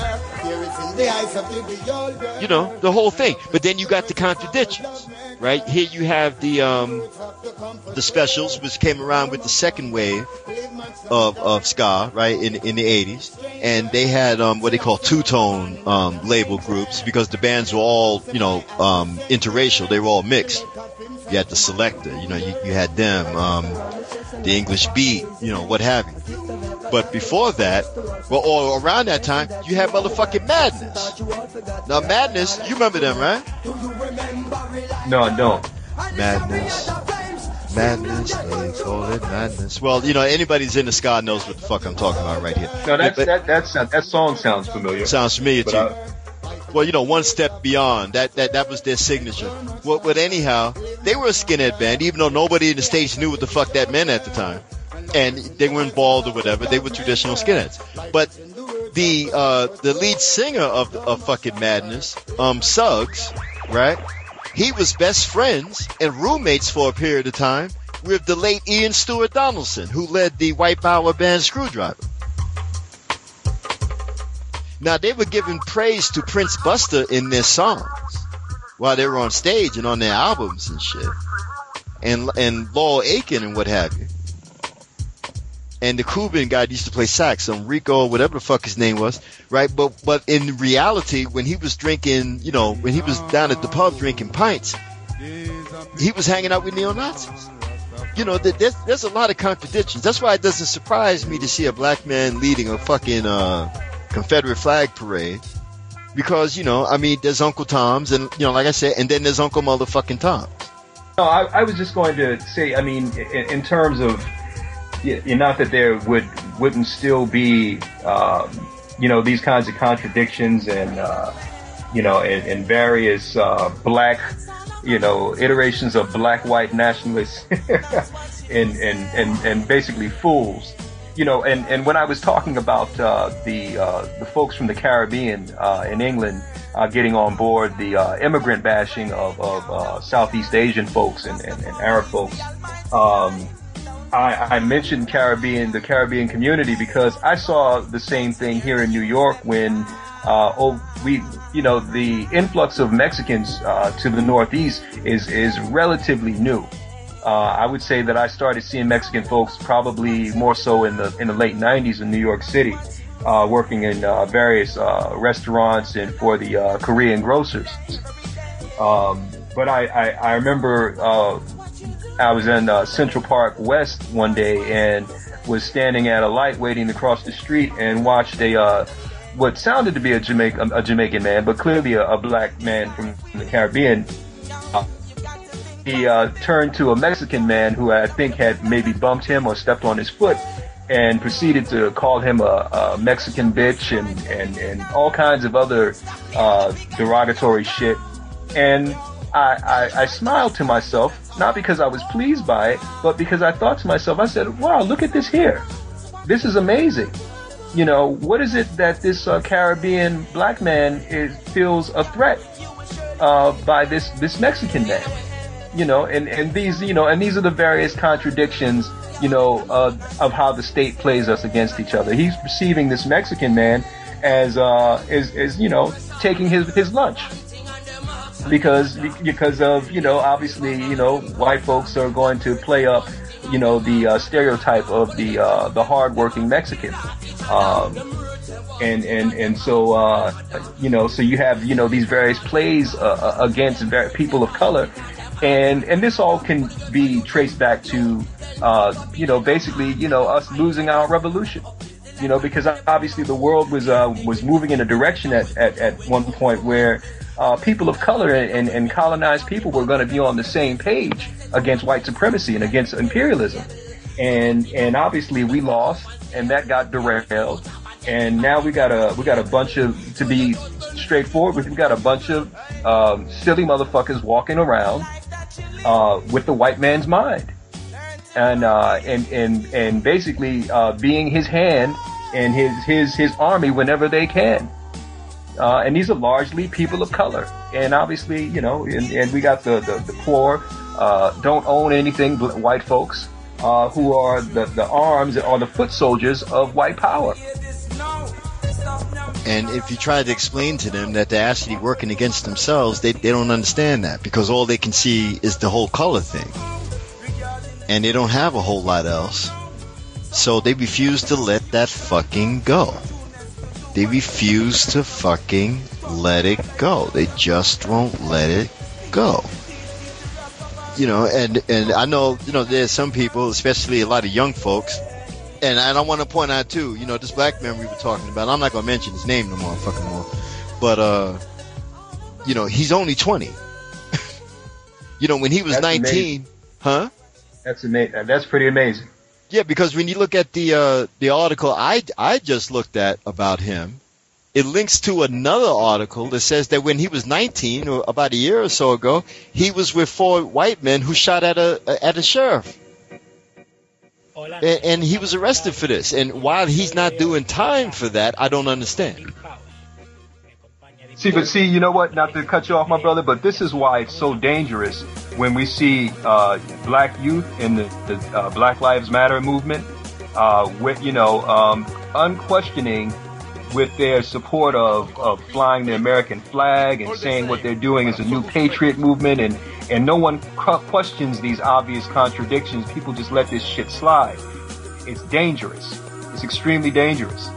You know, the whole thing. But then you got the contradictions, right? Here you have the um, the specials, which came around with the second wave of of ska, right, in in the eighties, and they had um, what they call two-tone um, label groups, because the bands were all, you know, um, interracial. They were all mixed. You had the Selector, you know, you, you had them, um, the English Beat, you know, what have you. But before that, well, or around that time, you had motherfucking Madness. Now, Madness, you remember them, right? No, I don't. Madness. Madness, they call it madness. Well, you know, anybody's in the ska knows what the fuck I'm talking about right here. No, that's, but, that, that's, that song sounds familiar. Sounds familiar but to you. I, Well, you know, one step beyond. That that that was their signature. Well, but anyhow, they were a skinhead band, even though nobody in the States knew what the fuck that meant at the time. And they weren't bald or whatever. They were traditional skinheads. But the uh, the lead singer of of fucking Madness, um, Suggs, right? He was best friends and roommates for a period of time with the late Ian Stewart Donaldson, who led the White Power band Screwdriver. Now, they were giving praise to Prince Buster in their songs while they were on stage and on their albums and shit. And and Lowell Aiken and what have you. And the Cuban guy used to play sax, um, Rico, whatever the fuck his name was, right? But but in reality, when he was drinking, you know, when he was down at the pub drinking pints, he was hanging out with neo-Nazis. You know, there's, there's a lot of contradictions. That's why it doesn't surprise me to see a black man leading a fucking uh, Confederate flag parade. Because, you know, I mean, there's Uncle Tom's, and, you know, like I said, and then there's Uncle motherfucking Tom's. No, I, I was just going to say, I mean, in, in terms of, you know, not that there would, wouldn't still be, um, you know, these kinds of contradictions and, uh, you know, and, and various uh, black, you know, iterations of black-white nationalists and, and, and, and basically fools. you know, and, and when I was talking about uh, the uh, the folks from the Caribbean uh, in England uh, getting on board the uh, immigrant bashing of, of uh, Southeast Asian folks and, and, and Arab folks, um, I, I mentioned Caribbean, the Caribbean community, because I saw the same thing here in New York when uh, oh, we, you know, the influx of Mexicans uh, to the Northeast is is relatively new. Uh, I would say that I started seeing Mexican folks probably more so in the in the late nineties in New York City, uh, working in uh, various uh, restaurants and for the uh, Korean grocers. Um, but I, I, I remember uh, I was in uh, Central Park West one day and was standing at a light waiting to cross the street and watched a uh, what sounded to be a Jamaican a Jamaican man, but clearly a, a black man from the Caribbean. Uh, He uh, turned to a Mexican man who I think had maybe bumped him or stepped on his foot and proceeded to call him a, a Mexican bitch and, and, and all kinds of other uh, derogatory shit. And I, I, I smiled to myself, not because I was pleased by it, but because I thought to myself, I said, wow, look at this here. This is amazing. You know, what is it that this uh, Caribbean black man is, feels a threat uh, by this, this Mexican man? You know, and, and these, you know, and these are the various contradictions, you know, uh, of how the state plays us against each other. He's perceiving this Mexican man as, uh, as, as, you know, taking his, his lunch. Because, because of, you know, obviously, you know, white folks are going to play up, you know, the, uh, stereotype of the, uh, the hardworking Mexican. Um, and, and, and so, uh, you know, so you have, you know, these various plays, uh, against var- people of color. And and this all can be traced back to, uh, you know, basically, you know, us losing our revolution. You know, because obviously the world was uh, was moving in a direction at, at, at one point where uh, people of color and, and colonized people were going to be on the same page against white supremacy and against imperialism. And and obviously we lost, and that got derailed. And now we got a we got a bunch of, to be straightforward, we've got a bunch of um, silly motherfuckers walking around uh, with the white man's mind, and uh, and and and basically uh, being his hand and his his his army whenever they can. Uh, and these are largely people of color, and obviously, you know, and, and we got the the, the poor, uh, don't own anything, white folks uh, who are the the arms or the foot soldiers of white power. And if you try to explain to them that they're actually working against themselves, they, they don't understand that, because all they can see is the whole color thing. And they don't have a whole lot else. So they refuse to let that fucking go. They refuse to fucking let it go. They just won't let it go. You know, and, and I know, you know, there's some people, especially a lot of young folks, and I don't want to point out too, you know, this black man we were talking about, I'm not going to mention his name no more, fucking more, but, uh, you know, he's only twenty. You know, when he was That's nineteen, amazing. huh? That's amazing. That's pretty amazing. Yeah, because when you look at the, uh, the article I, I just looked at about him, it links to another article that says that when he was nineteen, or about a year or so ago, he was with four white men who shot at a, at a sheriff. And, and he was arrested for this. And while he's not doing time for that, I don't understand. See, but see, you know what? Not to cut you off, my brother, but this is why it's so dangerous when we see uh, black youth in the, the uh, Black Lives Matter movement, uh, with, you know, um, unquestioning with their support of, of flying the American flag and saying what they're doing is a new patriot movement, and, and no one questions these obvious contradictions. People just let this shit slide. It's dangerous. It's extremely dangerous.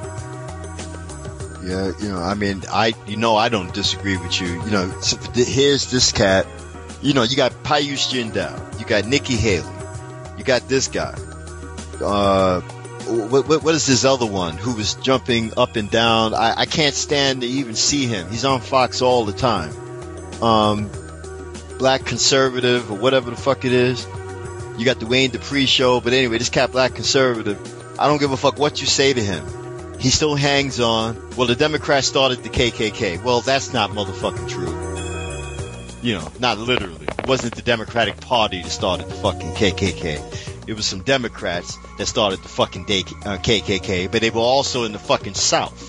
Yeah, you know, I mean, I, you know, I don't disagree with you. You know, here's this cat. You know, you got Piyush Jindal. You got Nikki Haley. You got this guy. Uh, What, what, what is this other one who was jumping up and down? I, I can't stand to even see him. He's on Fox all the time. Um, Black Conservative or whatever the fuck it is. You got the Wayne Dupree show, but anyway, this cat Black Conservative, I don't give a fuck what you say to him. He still hangs on. Well, the Democrats started the K K K. Well, that's not motherfucking true. You know, not literally. It wasn't the Democratic Party that started the fucking K K K. it was some Democrats that started the fucking day, uh, K K K, but they were also in the fucking South.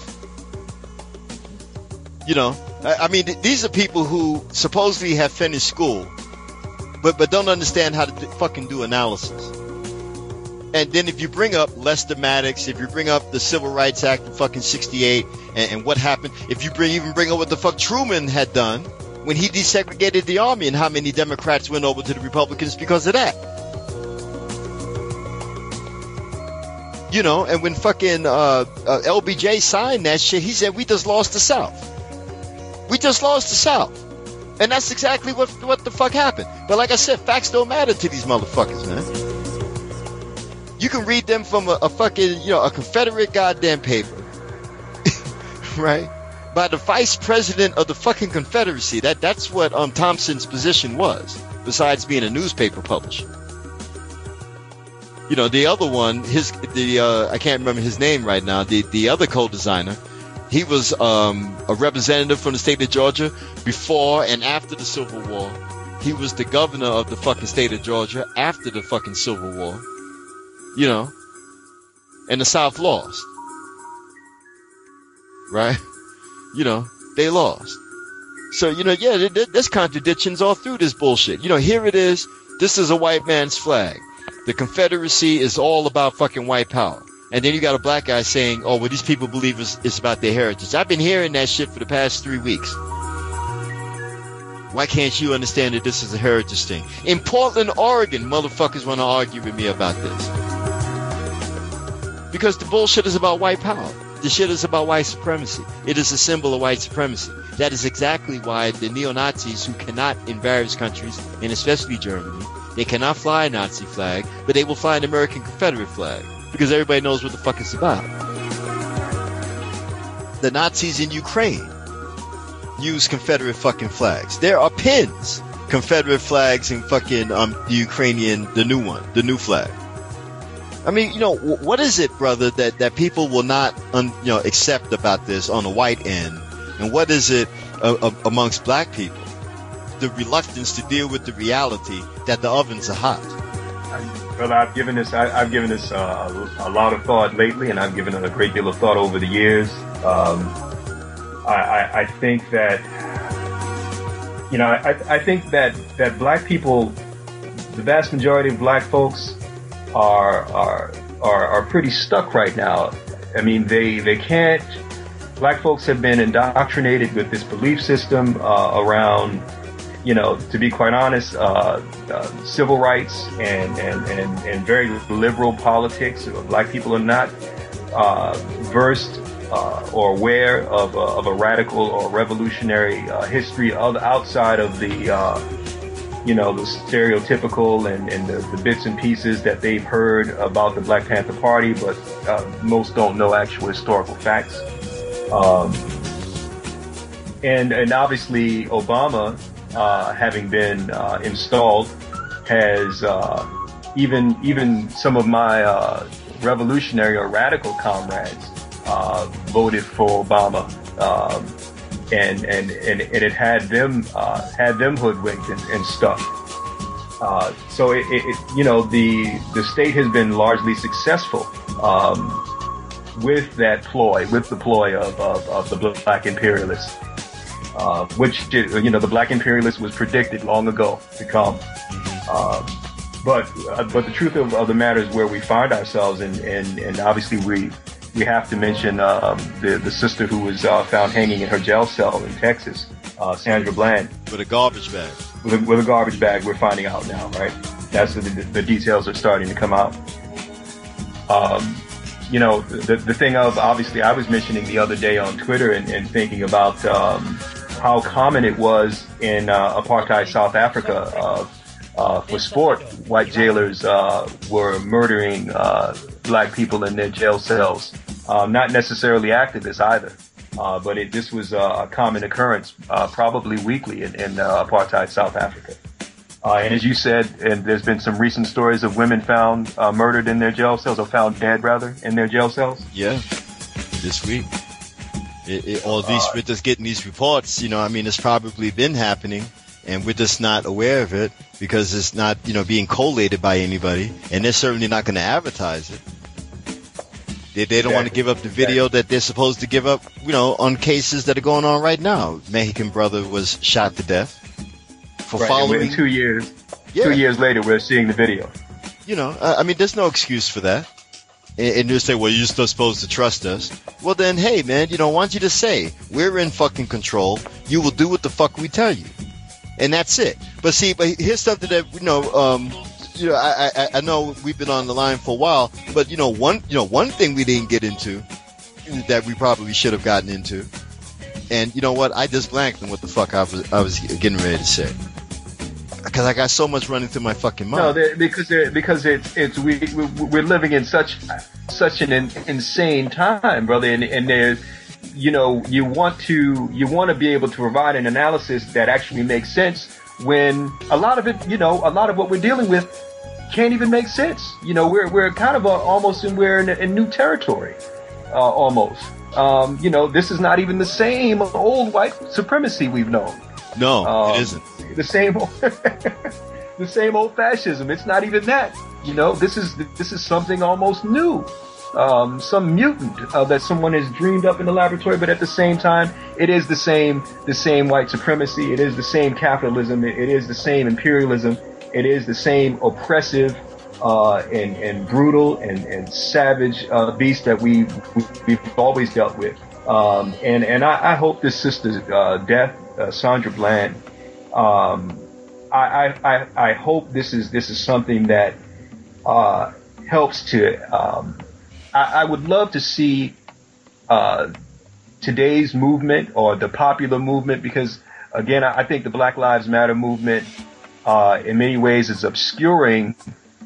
You know, I, I mean, th- these are people who supposedly have finished school, but but don't understand how to do, fucking do analysis. And then if you bring up Lester Maddox, if you bring up the Civil Rights Act of fucking sixty-eight, and, and what happened, if you bring even bring up what the fuck Truman had done when he desegregated the army, and how many Democrats went over to the Republicans because of that. You know, and when fucking uh, uh, L B J signed that shit, he said, we just lost the South. We just lost the South. And that's exactly what what the fuck happened. But like I said, facts don't matter to these motherfuckers, man. You can read them from a, a fucking, you know, a Confederate goddamn paper. Right? By the vice president of the fucking Confederacy. That That's what um Thompson's position was, besides being a newspaper publisher. You know, the other one, his, the, uh, I can't remember his name right now, the, the other co-designer, he was, um, a representative from the state of Georgia before and after the Civil War. He was the governor of the fucking state of Georgia after the fucking Civil War. You know, and the South lost. Right? You know, they lost. So, you know, yeah, there's contradictions all through this bullshit. You know, here it is. This is a white man's flag. The Confederacy is all about fucking white power. And then you got a black guy saying, oh, well, these people believe it's, it's about their heritage. I've been hearing that shit for the past three weeks. Why can't you understand that this is a heritage thing? In Portland, Oregon, motherfuckers want to argue with me about this. Because the bullshit is about white power. The shit is about white supremacy. It is a symbol of white supremacy. That is exactly why the neo-Nazis, who cannot, in various countries, and especially Germany, they cannot fly a Nazi flag, but they will fly an American Confederate flag. Because everybody knows what the fuck it's about. The Nazis in Ukraine use Confederate fucking flags. There are pins, Confederate flags in fucking um the Ukrainian, the new one, the new flag. I mean, you know, w- what is it, brother, that, that people will not, un, you know, accept about this on the white end? And what is it uh, uh, amongst black people? The reluctance to deal with the reality that the ovens are hot. Brother, I've given this, I, I've given this uh, a, a lot of thought lately, and I've given it a great deal of thought over the years. Um, I, I, I think that, you know, I, I think that, that black people, the vast majority of black folks, are are are are pretty stuck right now. I mean, they they can't. Black folks have been indoctrinated with this belief system uh, around, you know, to be quite honest, uh, uh, civil rights and, and and and very liberal politics. Black people are not uh, versed uh, or aware of a, of a radical or revolutionary uh, history of, outside of the. Uh, you know, the stereotypical and, and the, the bits and pieces that they've heard about the Black Panther Party, but uh, most don't know actual historical facts. Um, and, and obviously Obama, uh, having been uh, installed, has uh, even even some of my uh, revolutionary or radical comrades uh, voted for Obama. Um, And, and, and, and it had them, uh, had them hoodwinked and, and stuck. Uh, so it, it, it, you know, the, the state has been largely successful, um, with that ploy, with the ploy of, of, of the black imperialists, uh, which, you know, the black imperialist was predicted long ago to come. Uh, but, uh, but the truth of, of the matter is where we find ourselves, and, and, and obviously we, We have to mention um, the the sister who was uh, found hanging in her jail cell in Texas, uh, Sandra Bland, with a garbage bag. With a, with a garbage bag, we're finding out now, right? That's the, the, the details are starting to come out. Um, you know, the the thing of obviously, I was mentioning the other day on Twitter and, and thinking about um, how common it was in uh, apartheid South Africa. Uh, uh, for sport, white jailers uh, were murdering uh, black people in their jail cells. Um, not necessarily activists either, uh, but it, this was uh, a common occurrence, uh, probably weekly in, in uh, apartheid South Africa. Uh, and as you said, and there's been some recent stories of women found uh, murdered in their jail cells, or found dead rather, in their jail cells. Yeah, this week. It, it, or at least uh, with us getting these reports, you know, I mean, it's probably been happening. and we're just not aware of it because it's not, you know, being collated by anybody, and they're certainly not going to advertise it. They, they don't exactly. want to give up the video exactly. that they're supposed to give up, you know, on cases that are going on right now. Mexican brother was shot to death for right, following. And two years, yeah. two years later, we're seeing the video. You know, I, I mean, there's no excuse for that. And, and you say, well, you're still supposed to trust us. Well, then, hey, man, you know, why don't you just say, we're in fucking control. You will do what the fuck we tell you. And that's it. But see, but here's something that, you know, um, you know, I, I, I know we've been on the line for a while, but you know, one, you know, one thing we didn't get into that we probably should have gotten into, and you know what? I just blanked on what the fuck I was, I was getting ready to say, because I got so much running through my fucking mind. No, they're, because they're, because it's it's we we're living in such such an in, insane time, brother, and and there's, you know, you want to you want to be able to provide an analysis that actually makes sense. When a lot of it, you know, a lot of what we're dealing with can't even make sense. You know, we're we're kind of a, almost in we're in, in new territory, uh, almost. Um, you know, this is not even the same old white supremacy we've known. No, um, it isn't. The same, the same old fascism. It's not even that. You know, this is this is something almost new. Um, some mutant uh, that someone has dreamed up in the laboratory, but at the same time, it is the same, the same white supremacy. It is the same capitalism. It, it is the same imperialism. It is the same oppressive uh, and, and brutal and, and savage uh, beast that we we've always dealt with. Um, and and I, I hope this sister's uh, death, uh, Sandra Bland. Um, I, I I hope this is this is something that uh, helps to. Um, I, I would love to see uh, today's movement or the popular movement, because again, I, I think the Black Lives Matter movement, uh, in many ways, is obscuring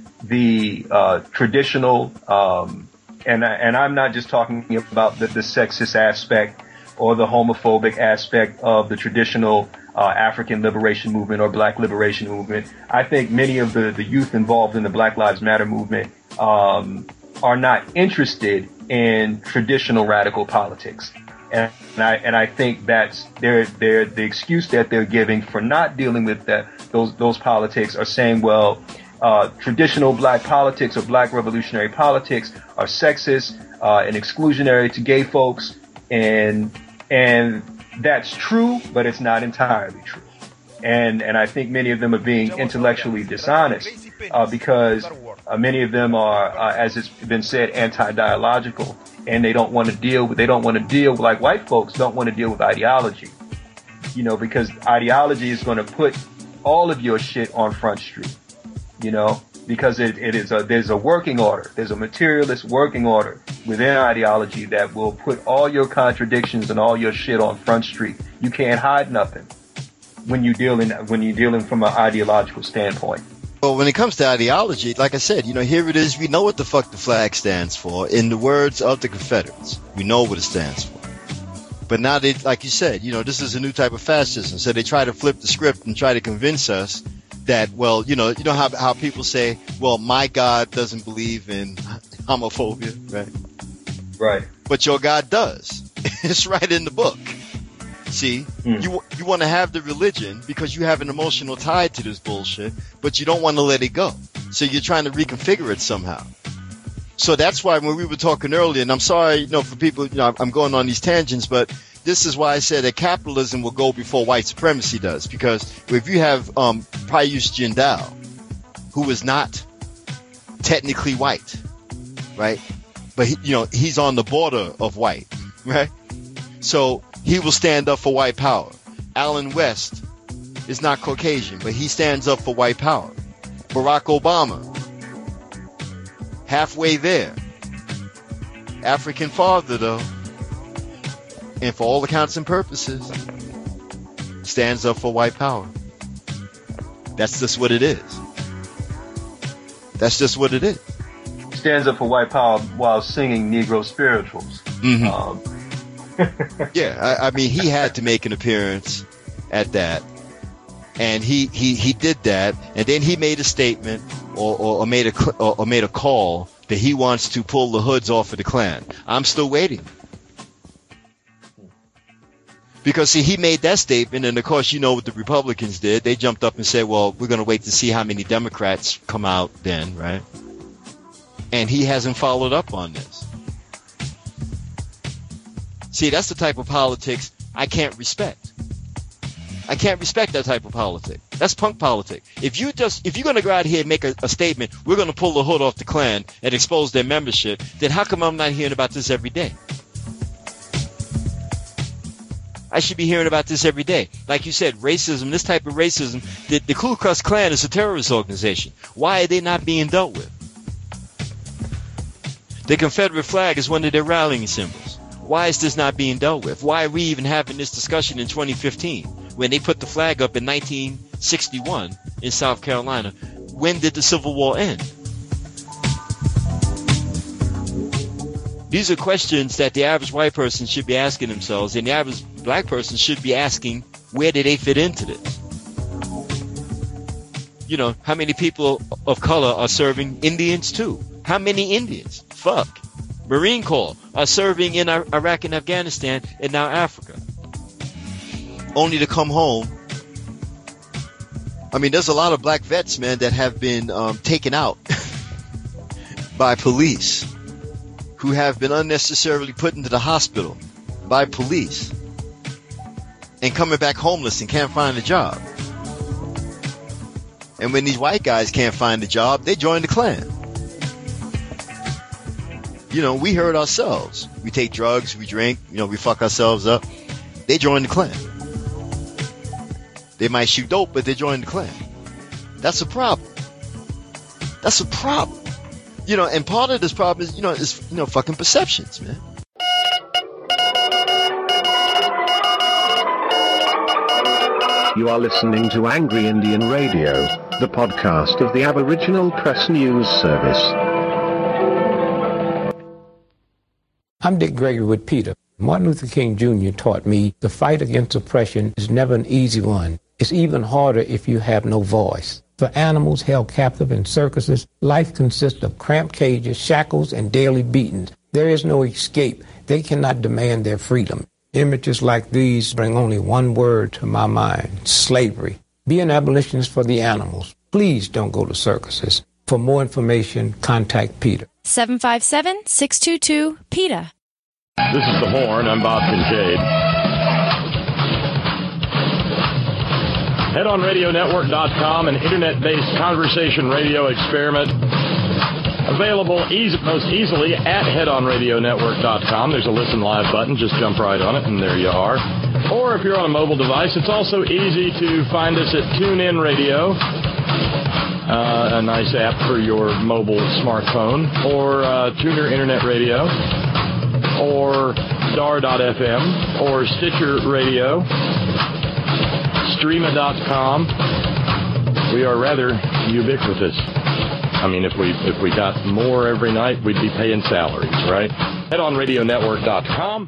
the uh, traditional, um, and and I'm not just talking about the, the sexist aspect or the homophobic aspect of the traditional uh, African liberation movement or Black liberation movement. I think many of the, the youth involved in the Black Lives Matter movement um, are not interested in traditional radical politics. And, and I and I think that's they're, they're, the excuse that they're giving for not dealing with that those those politics are saying, well, uh, traditional black politics or black revolutionary politics are sexist uh, and exclusionary to gay folks, and and that's true, but it's not entirely true. And and I think many of them are being intellectually dishonest uh, because uh, many of them are, uh, as it's been said, anti-dialogical, and they don't want to deal with. They don't want to deal with, like white folks don't want to deal with ideology, you know, because ideology is going to put all of your shit on Front Street, you know, because it, it is a there's a working order, there's a materialist working order within ideology that will put all your contradictions and all your shit on Front Street. You can't hide nothing when you dealing when you're dealing from an ideological standpoint. Well, when it comes to ideology, like I said, you know, here it is. We know what the fuck the flag stands for. In the words of the Confederates, we know what it stands for. But now they, like you said, you know, this is a new type of fascism. So they try to flip the script and try to convince us that, well, you know, you know how how people say, well, my God doesn't believe in homophobia, right? Right. But your God does. It's right in the book. See, mm. you you want to have the religion because you have an emotional tie to this bullshit, but you don't want to let it go. So you're trying to reconfigure it somehow. So that's why when we were talking earlier, and I'm sorry, you know, for people, you know, I'm going on these tangents, but this is why I said that capitalism will go before white supremacy does. Because if you have um, Pius Jindal, who is not technically white, right? But, he, you know, he's on the border of white, right? So he will stand up for white power. Alan West is not Caucasian, but he stands up for white power. Barack Obama, halfway there. African father, though. And for all accounts and purposes, stands up for white power. That's just what it is. That's just what it is. Stands up for white power while singing Negro spirituals. Mm-hmm. Um, yeah, I, I mean, he had to make an appearance at that. And he, he, he did that, and then he made a statement or, or, or made a or, or made a call that he wants to pull the hoods off of the Klan. I'm still waiting. Because, see, he made that statement, and, of course, you know what the Republicans did. They jumped up and said, well, we're going to wait to see how many Democrats come out then, right? And he hasn't followed up on this. See, that's the type of politics I can't respect. I can't respect that type of politics. That's punk politics. If you just, if you're going to go out here and make a, a statement, we're going to pull the hood off the Klan and expose their membership, then how come I'm not hearing about this every day? I should be hearing about this every day. Like you said, racism, this type of racism, the, the Ku Klux Klan is a terrorist organization. Why are they not being dealt with? The Confederate flag is one of their rallying symbols. Why is this not being dealt with? Why are we even having this discussion in twenty fifteen when they put the flag up in nineteen sixty-one in South Carolina? When did the Civil War end? These are questions that the average white person should be asking themselves, and the average black person should be asking, where do they fit into this? You know, how many people of color are serving Indians too? How many Indians? Fuck. Marine Corps are serving in Iraq and Afghanistan and now Africa. Only to come home. I mean, there's a lot of black vets, man, that have been um, taken out by police, who have been unnecessarily put into the hospital by police and coming back homeless and can't find a job. And when these white guys can't find a job, they join the Klan. You know, we hurt ourselves. We take drugs, we drink, you know, we fuck ourselves up. They join the Klan. They might shoot dope, but they join the Klan. That's a problem. That's a problem. You know, and part of this problem is, you know, is, you know, fucking perceptions, man. You are listening to Angry Indian Radio, the podcast of the Aboriginal Press News Service. I'm Dick Gregory with PETA. Martin Luther King Junior taught me the fight against oppression is never an easy one. It's even harder if you have no voice. For animals held captive in circuses, life consists of cramped cages, shackles, and daily beatings. There is no escape. They cannot demand their freedom. Images like these bring only one word to my mind: slavery. Be an abolitionist for the animals. Please don't go to circuses. For more information, contact PETA. seven five seven, six two two, PETA. This is The Horn. I'm Bob Kincaid. head on radio network dot com, an internet-based conversation radio experiment. Available easy, most easily at head on radio network dot com. There's a listen live button. Just jump right on it, and there you are. Or if you're on a mobile device, it's also easy to find us at TuneIn Radio, uh, a nice app for your mobile smartphone, or uh, Tuner Internet Radio, or Dar dot f m, or Stitcher Radio, Streama dot com. We are rather ubiquitous. I mean, if we if we got more every night, we'd be paying salaries, right? head on radio network dot com.